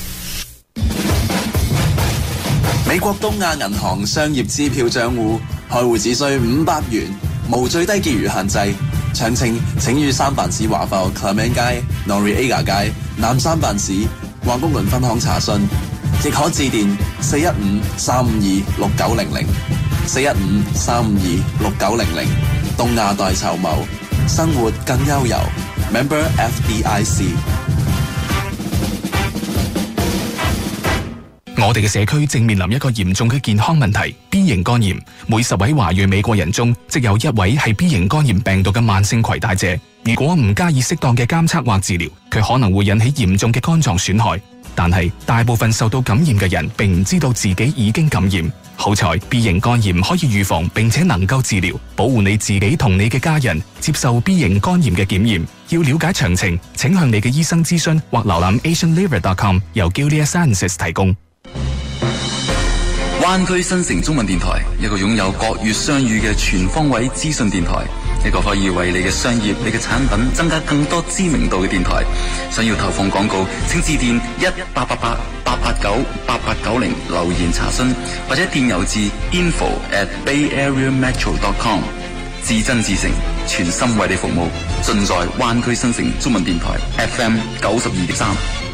美國東亞銀行商業支票賬戶開戶只需500元，無最低結餘限制。詳情請於三藩市華埠 Clement 街、Noriega 街、南三藩市華谷倫分行查詢，亦可致電415-352-6900 415-352-6900。東亞代籌謀，生活更悠遊。Member FDIC。 我哋嘅社區正面臨一個嚴重嘅健康問題 ，B 型肝炎。每10位華裔美國人中，即有1位係 B 型肝炎病毒嘅慢性攜帶者。如果唔加以適當嘅監測或治療，佢可能會引起嚴重嘅肝臟損害。但係大部分受到感染嘅人並唔知道自己已經感染。好彩 B 型肝炎可以預防並且能夠治療，保護你自己同你嘅家人。接受 B 型肝炎嘅檢驗，要了解詳情，請向你嘅醫生諮詢或瀏覽 asianliver.com， 由 Gilead Sciences 提供。 灣區新城中文電台，一個擁有國粵雙語嘅全方位資訊電台，一個可以為你嘅商業、你嘅產品增加更多知名度嘅電台。想要投放廣告，請致電1888-889-8890留言查詢，或者電郵至 info@bayareametro.com。至真至誠，全心為你服務，盡在灣區新城中文電台 FM 92.3。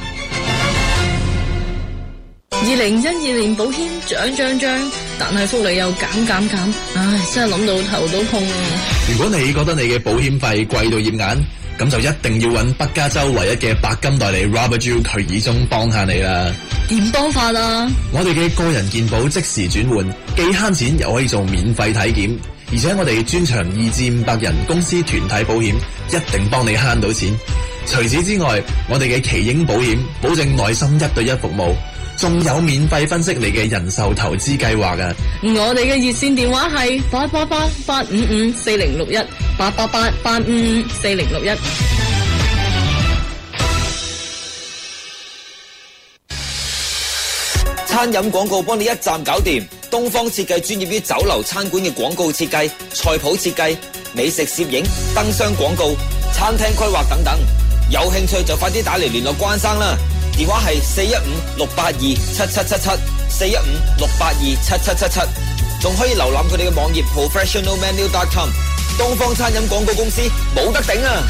2012年保險漲，但係福利又減，唉，真係諗到頭都痛啊！ 如果你覺得你嘅保險費貴到驗眼，咁就一定要揾北加州唯一嘅白金代理 Robert Jill 佢耳中幫下你啦。 點幫法啊？ 我哋嘅個人健保即時轉換，既慳錢又可以做免費體檢，而且我哋專長2至500人公司團體保險，一定幫你慳到錢。除此之外，我哋嘅奇英保險保證內心1對1服務，仲有免費分析你嘅人壽投資計劃㗎。 我哋嘅熱線電話係888-855-4061 888-855-4061。 餐飲廣告幫你一站搞掂，東方設計專業於酒樓餐館嘅廣告設計、菜譜設計、美食攝影、燈箱廣告、餐廳規劃等等。有興趣就快啲打嚟聯絡關生啦，電話係415-682-7777 415-682-7777，仲可以瀏覽佢哋嘅網頁 professionalmenu.com。 東方餐飲廣告公司冇得頂啊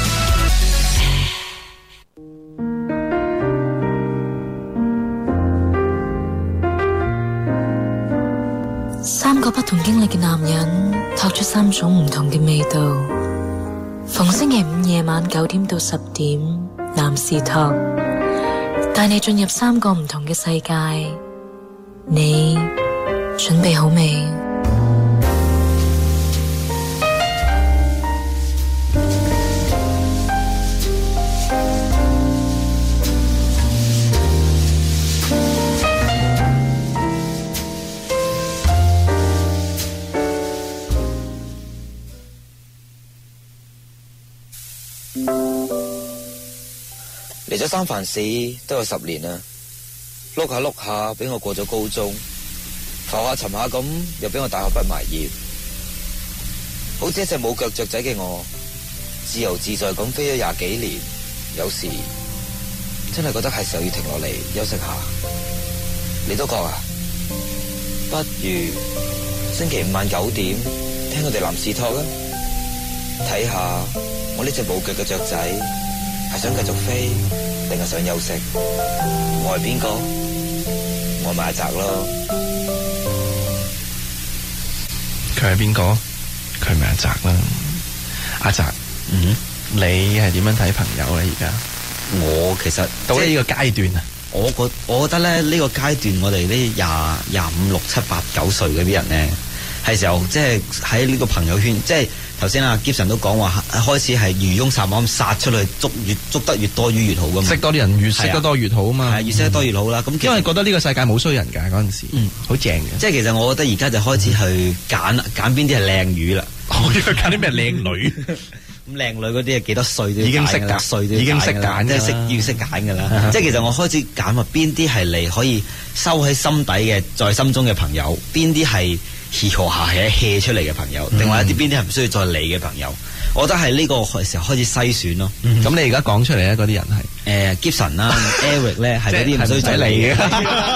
！3個不同經歷嘅男人，托出3種唔同嘅味道。逢星期5夜晚9點到10點，男士托帶你進入3個唔同嘅世界。你準備好未？ 嚟咗三藩市都有10年啦，碌下碌下俾我過咗高中，浮下沉下咁又俾我大學畢埋業，好似一隻冇腳雀仔嘅我，自由自在咁飛咗20幾年，有時真係覺得係時候要停落嚟休息下。你都覺啊？不如星期5晚9點聽我哋男士托啦，睇下我呢隻冇腳嘅雀仔係想繼續飛定係想休息？我係邊個？我咪阿澤咯。 佢係邊個？佢咪阿澤啦。阿澤，你係點樣睇朋友咧？而家我其實到呢個階段啊， 我覺得咧呢個階段，我哋呢25、6、7、8、9歲嗰啲人咧，係時候即係喺呢個朋友圈，即係頭先阿 Gibson 都講話，開始係漁翁撒網咁殺出去，捉得越多魚越好噶嘛。 識多啲人越識得多越好啊嘛。 係越識得多越好啦。咁因為覺得呢個世界冇衰人㗎嗰陣時，好正嘅。 即係其實我覺得而家就開始去揀邊啲係靚魚啦。 我要揀啲咩靚女？ 咁靚女嗰啲係幾多歲都已經識揀， 歲都已經識揀， 即係要識揀㗎啦。即係其實我開始揀話邊啲係你可以收喺心底嘅，在心中嘅朋友，邊啲係協下係 hea 出嚟嘅朋友，定或者邊啲係唔需要再理嘅朋友。我覺得係呢個時候開始篩選咯。 咁你而家講出嚟咧，嗰啲人係Gibson 啦、Eric 咧係嗰啲唔需要再理嘅。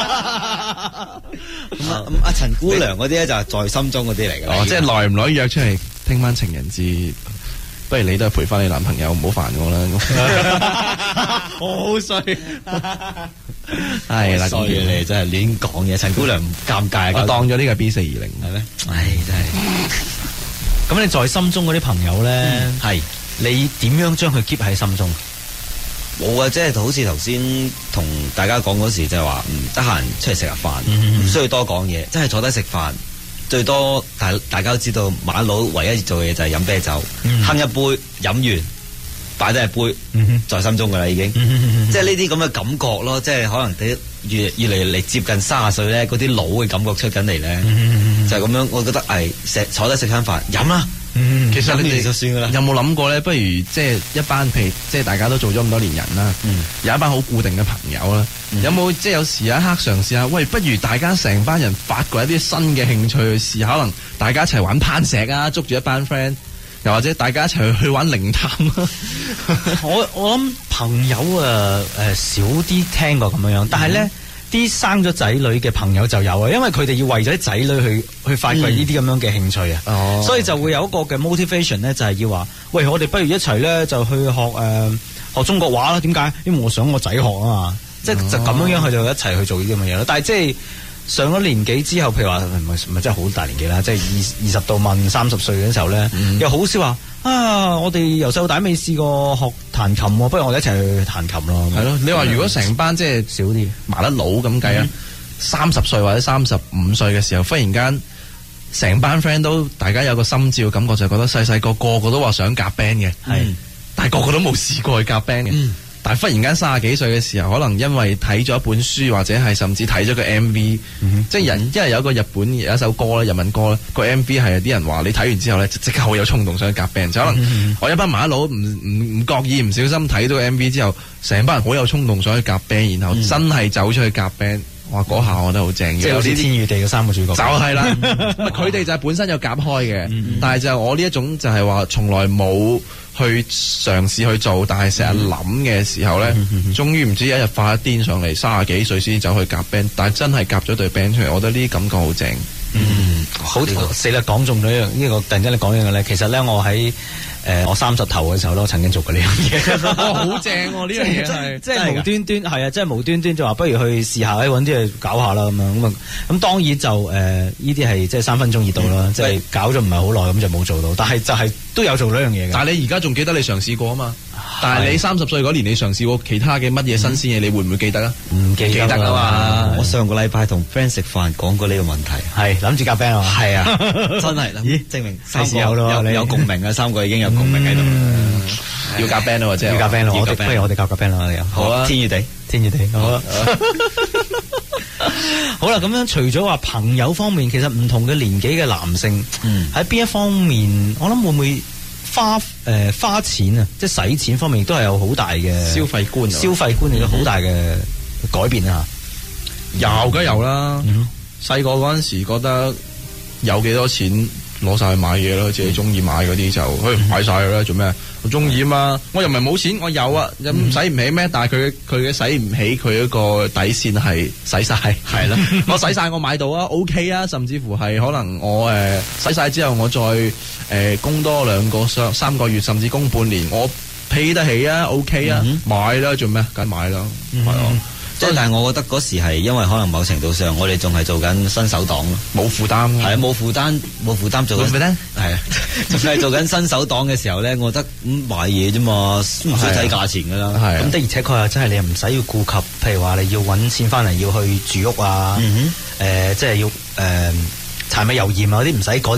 咁阿陳姑娘嗰啲咧就係在心中嗰啲嚟㗎。 哦，即係耐唔耐約出嚟聽晚情人節，不如你都係陪翻你男朋友，唔好煩我啦。我好衰，係啦， 衰嘅你真係亂講嘢。陳姑娘唔尷尬， 我當咗呢個 B420 係咩？唉，真係。 咁你在心中嗰啲朋友咧，係你點樣將佢 keep 喺心中？ 冇啊，即係好似頭先同大家講嗰時，就係話唔得閒出嚟食下飯，唔需要多講嘢，即係坐低食飯。最多大家都知道，馬佬唯一做嘅嘢就係飲啤酒，哼一杯，飲完擺低一杯，在心中噶啦已經。即係呢啲咁嘅感覺咯，即係可能你越嚟接近30歲咧，嗰啲老嘅感覺出緊嚟咧，就係咁樣。我覺得係坐低食餐飯，飲啦。 其實你哋就算噶啦。 有冇諗過咧？不如即係一班，譬如即係大家都做咗咁多年人啦，有一班好固定嘅朋友啦。有冇即係有時有一刻嘗試下？喂，不如大家成班人發掘一啲新嘅興趣去試下，可能大家一齊玩攀石啊，捉住一班 friend， 又或者大家一齊去玩靈探啊。 我諗朋友少啲聽過咁樣，但係咧。啲生咗仔女嘅朋友就有啊，因為佢哋要為咗啲仔女去發掘呢啲咁樣嘅興趣啊，所以就會有一個嘅 motivation 咧，就係要話，喂，我哋不如一齊咧就去學中國話啦。點解？因為我想我仔學啊嘛，即係就咁樣佢就一齊去做呢啲咁嘅嘢咯。但係即係上咗年紀之後，譬如話唔係真係好大年紀啦，即係20到問30歲嘅時候咧，又好少話。我哋由細到大未試過學彈琴喎，不如我哋一齊去彈琴咯。 係咯，你話如果成班即係少啲麻甩佬咁計啊，30歲或者35歲嘅時候，忽然間成班 friend 都大家有個心照感覺，就覺得細細個個都話想夾 band 嘅，但係個都冇試過去夾 band 嘅。但係忽然間30幾歲嘅時候，可能因為睇咗一本書，或者係甚至睇咗個 MV，即係因為有個日本有一首歌咧，日文歌咧，個 MV 係啲人話你睇完之後咧，即刻好有衝動想夾 band。就可能我一班麻甩佬唔覺意唔小心睇到個 MV 之後，成班人好有衝動想去夾 band，然後真係走出去夾 band。哇！嗰下我覺得好正， 即係好似天與地嘅3個主角， 就係啦。佢哋就係本身有夾開嘅，但係就我呢一種就係話從來冇去嘗試去做，但係成日諗嘅時候咧，終於唔知一日發一癲上嚟，30幾歲先走去夾 band， 但係真係夾咗隊 band 出嚟，我覺得呢啲感覺好正。 好死啦！講中咗呢個突然間你講呢個咧，其實咧我喺我30頭嘅時候咧，我曾經做過呢樣嘢。 好正喎！呢樣嘢係即係無端端係啊！即係無端端就話不如去試下，揾啲去搞下啦咁樣咁當然就呢啲係即係3分鐘熱度啦，即係搞咗唔係好耐咁就冇做到，但係就係都有做呢樣嘢嘅。 但係你而家仲記得你嘗試過啊嘛？但係你30歲嗰年你嘗試過其他嘅乜嘢新鮮嘢，你會唔會記得啊？ 唔記得啊嘛！ 我上個禮拜同 friend 食飯講過呢個問題， 係諗住夾 band 啊！ 係啊，真係咦？證明係時候咯， 有共鳴啊！3個已經有共鳴喺度， 要夾 band 咯，或者要夾 band 咯，不如我哋夾 band 啦，我哋好啊！天與地， 好啊！好啦，咁樣除咗話朋友方面，其實唔同嘅年紀嘅男性，喺邊一方面，我諗會唔會花錢啊，即係使錢方面，亦都係有好大嘅消費觀， 亦都好大嘅改變啊！ 有梗有啦，細個嗰陣時覺得有幾多錢攞晒去買嘢咯，自己中意買嗰啲就買晒佢啦，做咩？我中意啊嘛，我又唔係冇錢，我有啊，又使唔起咩？但係佢嘅使唔起，佢嗰個底線係使晒，係啦，我使晒我買到啊 ，OK 啊，甚至乎係可能我使晒之後，我再供多3個月，甚至供半年，我pay得起啊 ，OK 啊，買啦，做咩？梗係買啦，係啊。 即係，但係我覺得嗰時係因為可能某程度上，我哋仲係做緊新手黨咯， 冇負擔， 係啊，冇負擔做緊，係啊，仲係做緊新手黨嘅時候咧，我覺得買嘢啫嘛，唔使睇價錢噶啦， 係咁的而且確又真係你又唔使要顧及，譬如話你要揾錢翻嚟要去住屋啊，即係要柴米油鹽啊嗰啲唔使嗰啲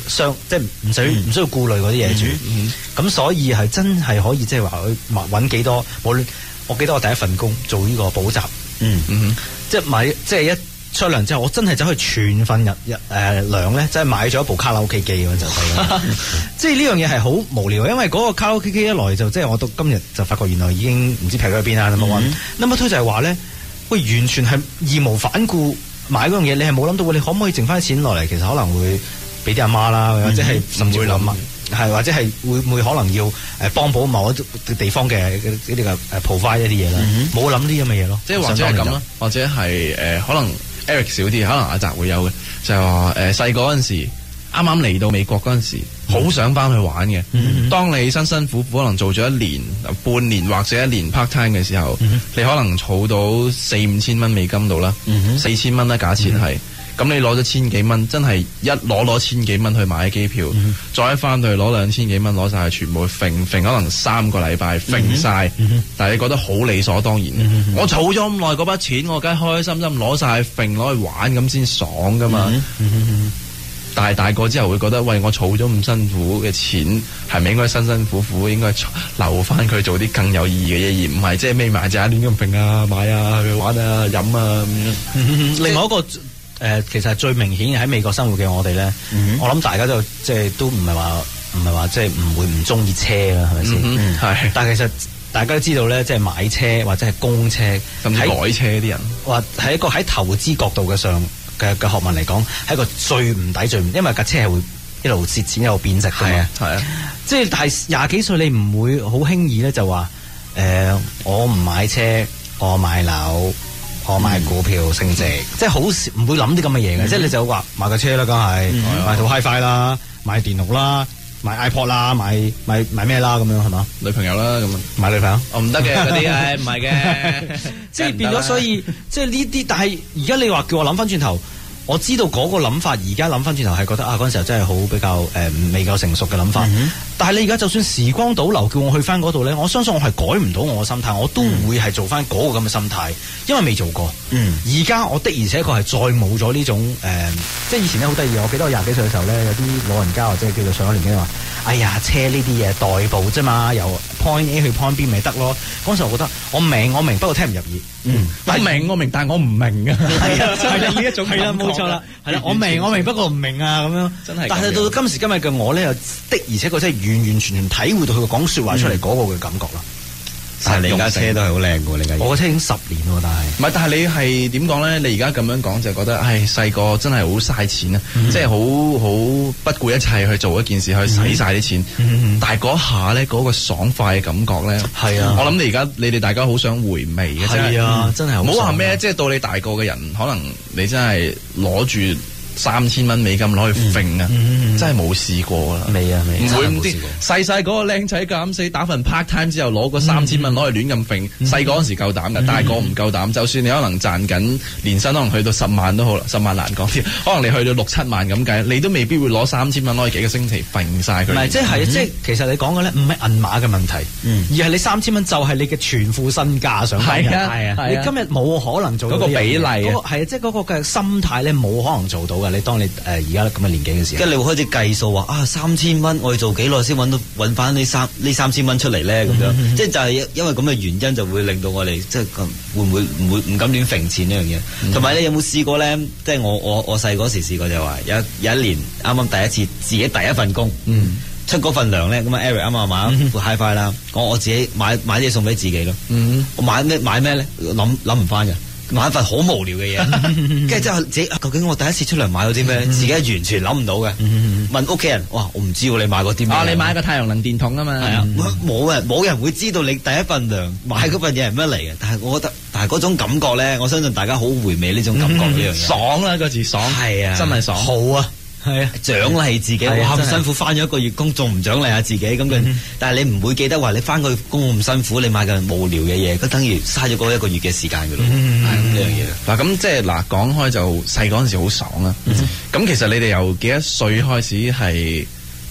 即係唔需要顧慮嗰啲嘢住。咁所以係真係可以即係話去揾幾多，無論我記得我第一份工做呢個補習，即係即係一出糧之後，我真係走去全份糧咧，即係買咗一部卡拉 OK 機咁就係啦。即係呢樣嘢係好無聊，因為嗰個卡拉 OK 機一來就即係我到今日就發覺原來已經唔知劈咗去邊啦。Number one，Number two 就係話咧，喂，完全係義無反顧買嗰樣嘢，你係冇諗到你可唔可以剩翻啲錢落嚟？其實可能會俾啲阿媽啦，或者係甚至會諗係或者係會唔會可能要幫補某一啲地方嘅呢啲嘅provide一啲嘢啦，冇諗啲咁嘅嘢咯。 即係或者係咁啦，或者係可能 Eric 少啲，可能阿澤會有嘅，就係話細個嗰陣時，啱啱嚟到美國嗰陣時，好想翻去玩嘅。當你辛辛苦苦可能做咗1年、半年或者1年 part time 嘅時候，你可能儲到4-5千蚊美金度啦，4000蚊啦，假設係。咁你攞咗千幾蚊，真係一攞千幾蚊去買機票，再翻到去攞2000幾蚊攞晒，全部揈可能3個禮拜揈晒，但係你覺得好理所當然。我儲咗咁耐嗰筆錢，我梗係開開心心攞晒揈攞去玩咁先爽噶嘛。但係大個之後會覺得，喂，我儲咗咁辛苦嘅錢，係咪應該辛辛苦苦應該留翻佢做啲更有意義嘅嘢，而唔係即係孭埋隻眼亂咁揈啊、買啊、去玩啊、飲啊咁樣。 另外一個其實最明顯喺美國生活嘅我哋咧，我諗大家都即係都唔係話即係唔會唔中意車啦，係咪先？係。但係其實大家都知道咧，即係買車或者係供車， 甚至改車啲人， 或係一個喺投資角度嘅上嘅學問嚟講，係一個最唔抵因為架車係會一路蝕錢一路貶值㗎嘛。係啊，即係但係20幾歲你唔會好輕易咧就話我唔買車，我買樓。我買股票升值，即係好少唔會諗啲咁嘅嘢嘅，即係你就話買架車啦，梗係買套 HiFi 啦，買電腦啦，買 iPod 啦，買咩啦咁樣係嘛？ 女朋友啦咁樣， 買女朋友？ 我唔得嘅嗰啲係唔係嘅， 即係變咗，所以即係呢啲。但係而家你話叫我諗翻轉頭，我知道嗰個諗法，而家諗翻轉頭係覺得嗰陣時候真係好比較未夠成熟嘅諗法。但係你而家就算時光倒流，叫我去翻嗰度咧，我相信我係改唔到我嘅心態，我都會係做翻嗰個咁嘅心態，因為未做過。而家我的而且確係再冇咗呢種即係以前咧好得意。我記得我20幾歲嘅時候咧，有啲老人家或者叫做上咗年紀話：哎呀，車呢啲嘢代步啫嘛，由 point A 去 point B 咪得咯。嗰陣時我覺得我明，不過聽唔入耳。我明，但係我唔明啊。係啊，係呢一種感覺。係啦，冇錯啦。係啦，我明，不過唔明啊咁樣。真係。但係到今時今日嘅我咧，又的而且確真係完全體會到佢講説話出嚟嗰個嘅感覺啦。 但係你架車都係好靚嘅喎，你架。 我架車已經10年喎，但係唔係？但係你係點講咧？你而家咁樣講就覺得，唉，細個真係好嘥錢啊！即係好不顧一切去做一件事，去使晒啲錢。但係嗰下咧，嗰個爽快嘅感覺咧，係啊！我諗你哋大家好想回味嘅， 係啊，真係好。 唔好話咩，即係到你大個嘅人，可能你真係攞住3000蚊美金攞去揈啊！真係冇試過啦， 未啊， 唔會咁啲細嗰個靚仔咁死打份 part time 之後攞個3000蚊攞去亂咁揈，細個嗰陣時夠膽㗎，大個唔夠膽。就算你可能賺緊年薪可能去到10萬都好啦，10萬難講啲，可能你去到6-7萬咁計，你都未必會攞3000蚊攞去幾個星期揈晒佢。唔係，即係其實你講嘅咧，唔係銀碼嘅問題，而係你3000蚊就係你嘅全副身價上翻嘅。係啊，你今日冇可能做到嗰個比例啊，係啊，即係嗰個嘅心態咧冇可能做到。你當你而家咁嘅年紀嘅時候， 跟住你會開始計數話3000蚊，我要做幾耐先揾翻呢3000蚊出嚟咧？咁樣，即係就係因為咁嘅原因，就會令到我哋即係會唔敢亂揈錢呢樣嘢。同埋你有冇試過咧？即係我細嗰時試過就話有一年啱啱第一次自己第一份工，出嗰份糧咧，咁啊 Eric 啱啱買副 HiFi 啦，我自己買啲嘢送俾自己咯。我買咩咧？諗唔翻嘅。買一份好無聊嘅嘢，跟住之後自己究竟我第一次出糧買咗啲咩？自己完全諗唔到嘅。問屋企人，哇，我唔知你買過啲咩？ 你買個太陽能電筒啊嘛。係啊， 冇人會知道你第一份糧買嗰份嘢係咩嚟嘅。但係我覺得，嗰種感覺咧，我相信大家好回味呢種感覺呢樣嘢。 爽啦，個字爽，係啊，真係爽， 好啊。係啊， 獎勵自己，哇咁辛苦翻咗1個月工，仲唔獎勵下自己咁嘅？但係你唔會記得話你翻個工咁辛苦，你買嘅無聊嘅嘢，咁等於嘥咗嗰1個月嘅時間噶咯。係呢樣嘢。 嗱咁即係講開就細嗰陣時好爽啦。咁其實你哋由幾多歲開始係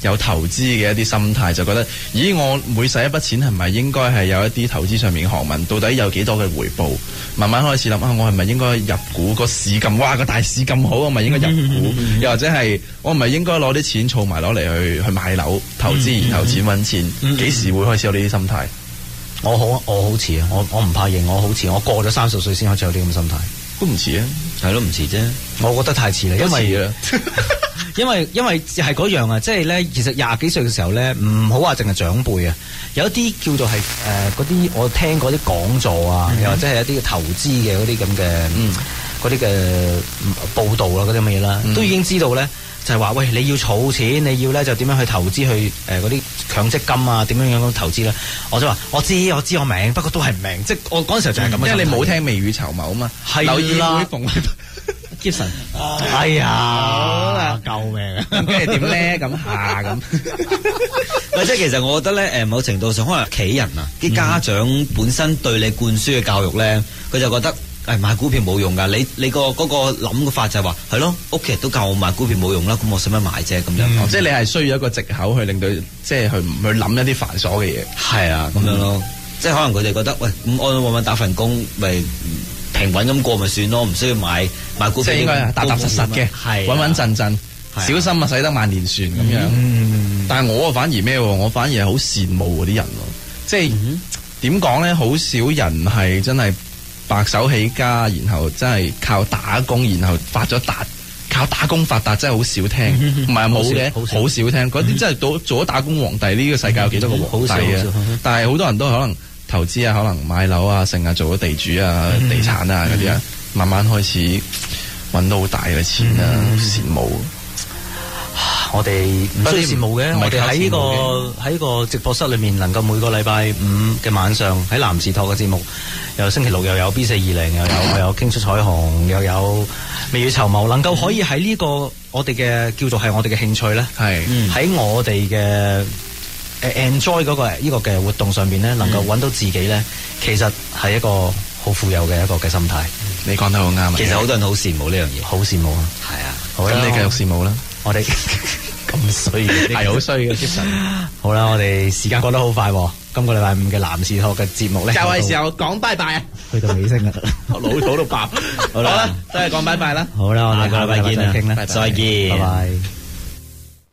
有投資嘅一啲心態，就覺得咦，我每使一筆錢係咪應該係有一啲投資上面嘅學問，到底有幾多嘅回報？慢慢開始諗啊，我係咪應該入股？個市咁哇，個大市咁好，我咪應該入股？又或者係我唔係應該攞啲錢儲埋攞嚟去買樓投資，然後錢揾錢？幾時會開始有呢啲心態？ 我好遲啊！我唔怕認，我好遲，我過咗30歲先開始有啲咁嘅心態。 都唔遲啊， 係咯，唔遲啫。 我覺得太遲啦，因為係嗰樣啊，即係咧，其實20幾歲嘅時候咧，唔好話淨係長輩啊，有一啲叫做係嗰啲我聽嗰啲講座啊，又或者係一啲投資嘅嗰啲咁嘅嗰啲嘅報道啊，嗰啲乜嘢啦，都已經知道咧。就係話喂，你要儲錢，你要咧就點樣去投資去嗰啲強積金啊，點樣樣投資咧？我就話我知我明，不過都係唔明，即係我嗰陣時候就係咁樣。 因為你冇聽未雨綢繆啊嘛，留意每逢 Gibson， 哎呀，救命啊！ 跟住點咧？咁下咁， 喂，即係其實我覺得咧，某程度上可能屋企人啊，啲家長本身對你灌輸嘅教育咧，佢就覺得。買股票冇用㗎，你個嗰個諗嘅法就係話係咯，屋企人都教我買股票冇用啦，咁我使乜買啫咁樣。 即係你係需要一個藉口去令到即係去諗一啲繁瑣嘅嘢。 係啊，咁樣咯，即係可能佢哋覺得喂，咁安安穩穩打份工，咪平穩咁過咪算咯，唔需要買股票。 即係應該踏踏實實嘅，穩穩陣陣，小心啊，使得萬年船咁樣。但係我反而咩？我反而係好羨慕嗰啲人喎，即係點講咧？好少人係真係。白手起家，然後真係靠打工，然後發咗達，靠打工發達真係好少聽，唔係冇嘅，好少聽。嗰啲真係做咗打工皇帝，呢個世界有幾多個皇帝啊？但係好多人都可能投資啊，可能買樓啊，成日做咗地主啊、地產啊嗰啲啊，慢慢開始揾到好大嘅錢啊，羨慕。 我哋唔需要羨慕嘅，我哋喺個直播室裏面，能夠每個禮拜5嘅晚上喺男士托嘅節目，又星期六又有 B420，又有傾出彩虹，又有未雨綢繆，能夠可以喺呢個我哋嘅叫做係我哋嘅興趣咧，喺我哋嘅enjoy 嗰個呢個嘅活動上邊咧，能夠揾到自己咧，其實係一個好富有嘅一個嘅心態。 你講得好啱啊！ 其實好多人好羨慕呢樣嘢， 好羨慕啊！ 係啊， 咁你繼續羨慕啦。 我哋咁衰嘅， 係好衰嘅，其實。 好啦，我哋時間過得好快，今個禮拜5嘅男士托嘅節目咧， 就係時候講拜拜啊！ 去到尾聲啦， 老土到爆。好啦，都係講拜拜啦。 好啦，我哋下個禮拜見啦， 再見， 拜拜。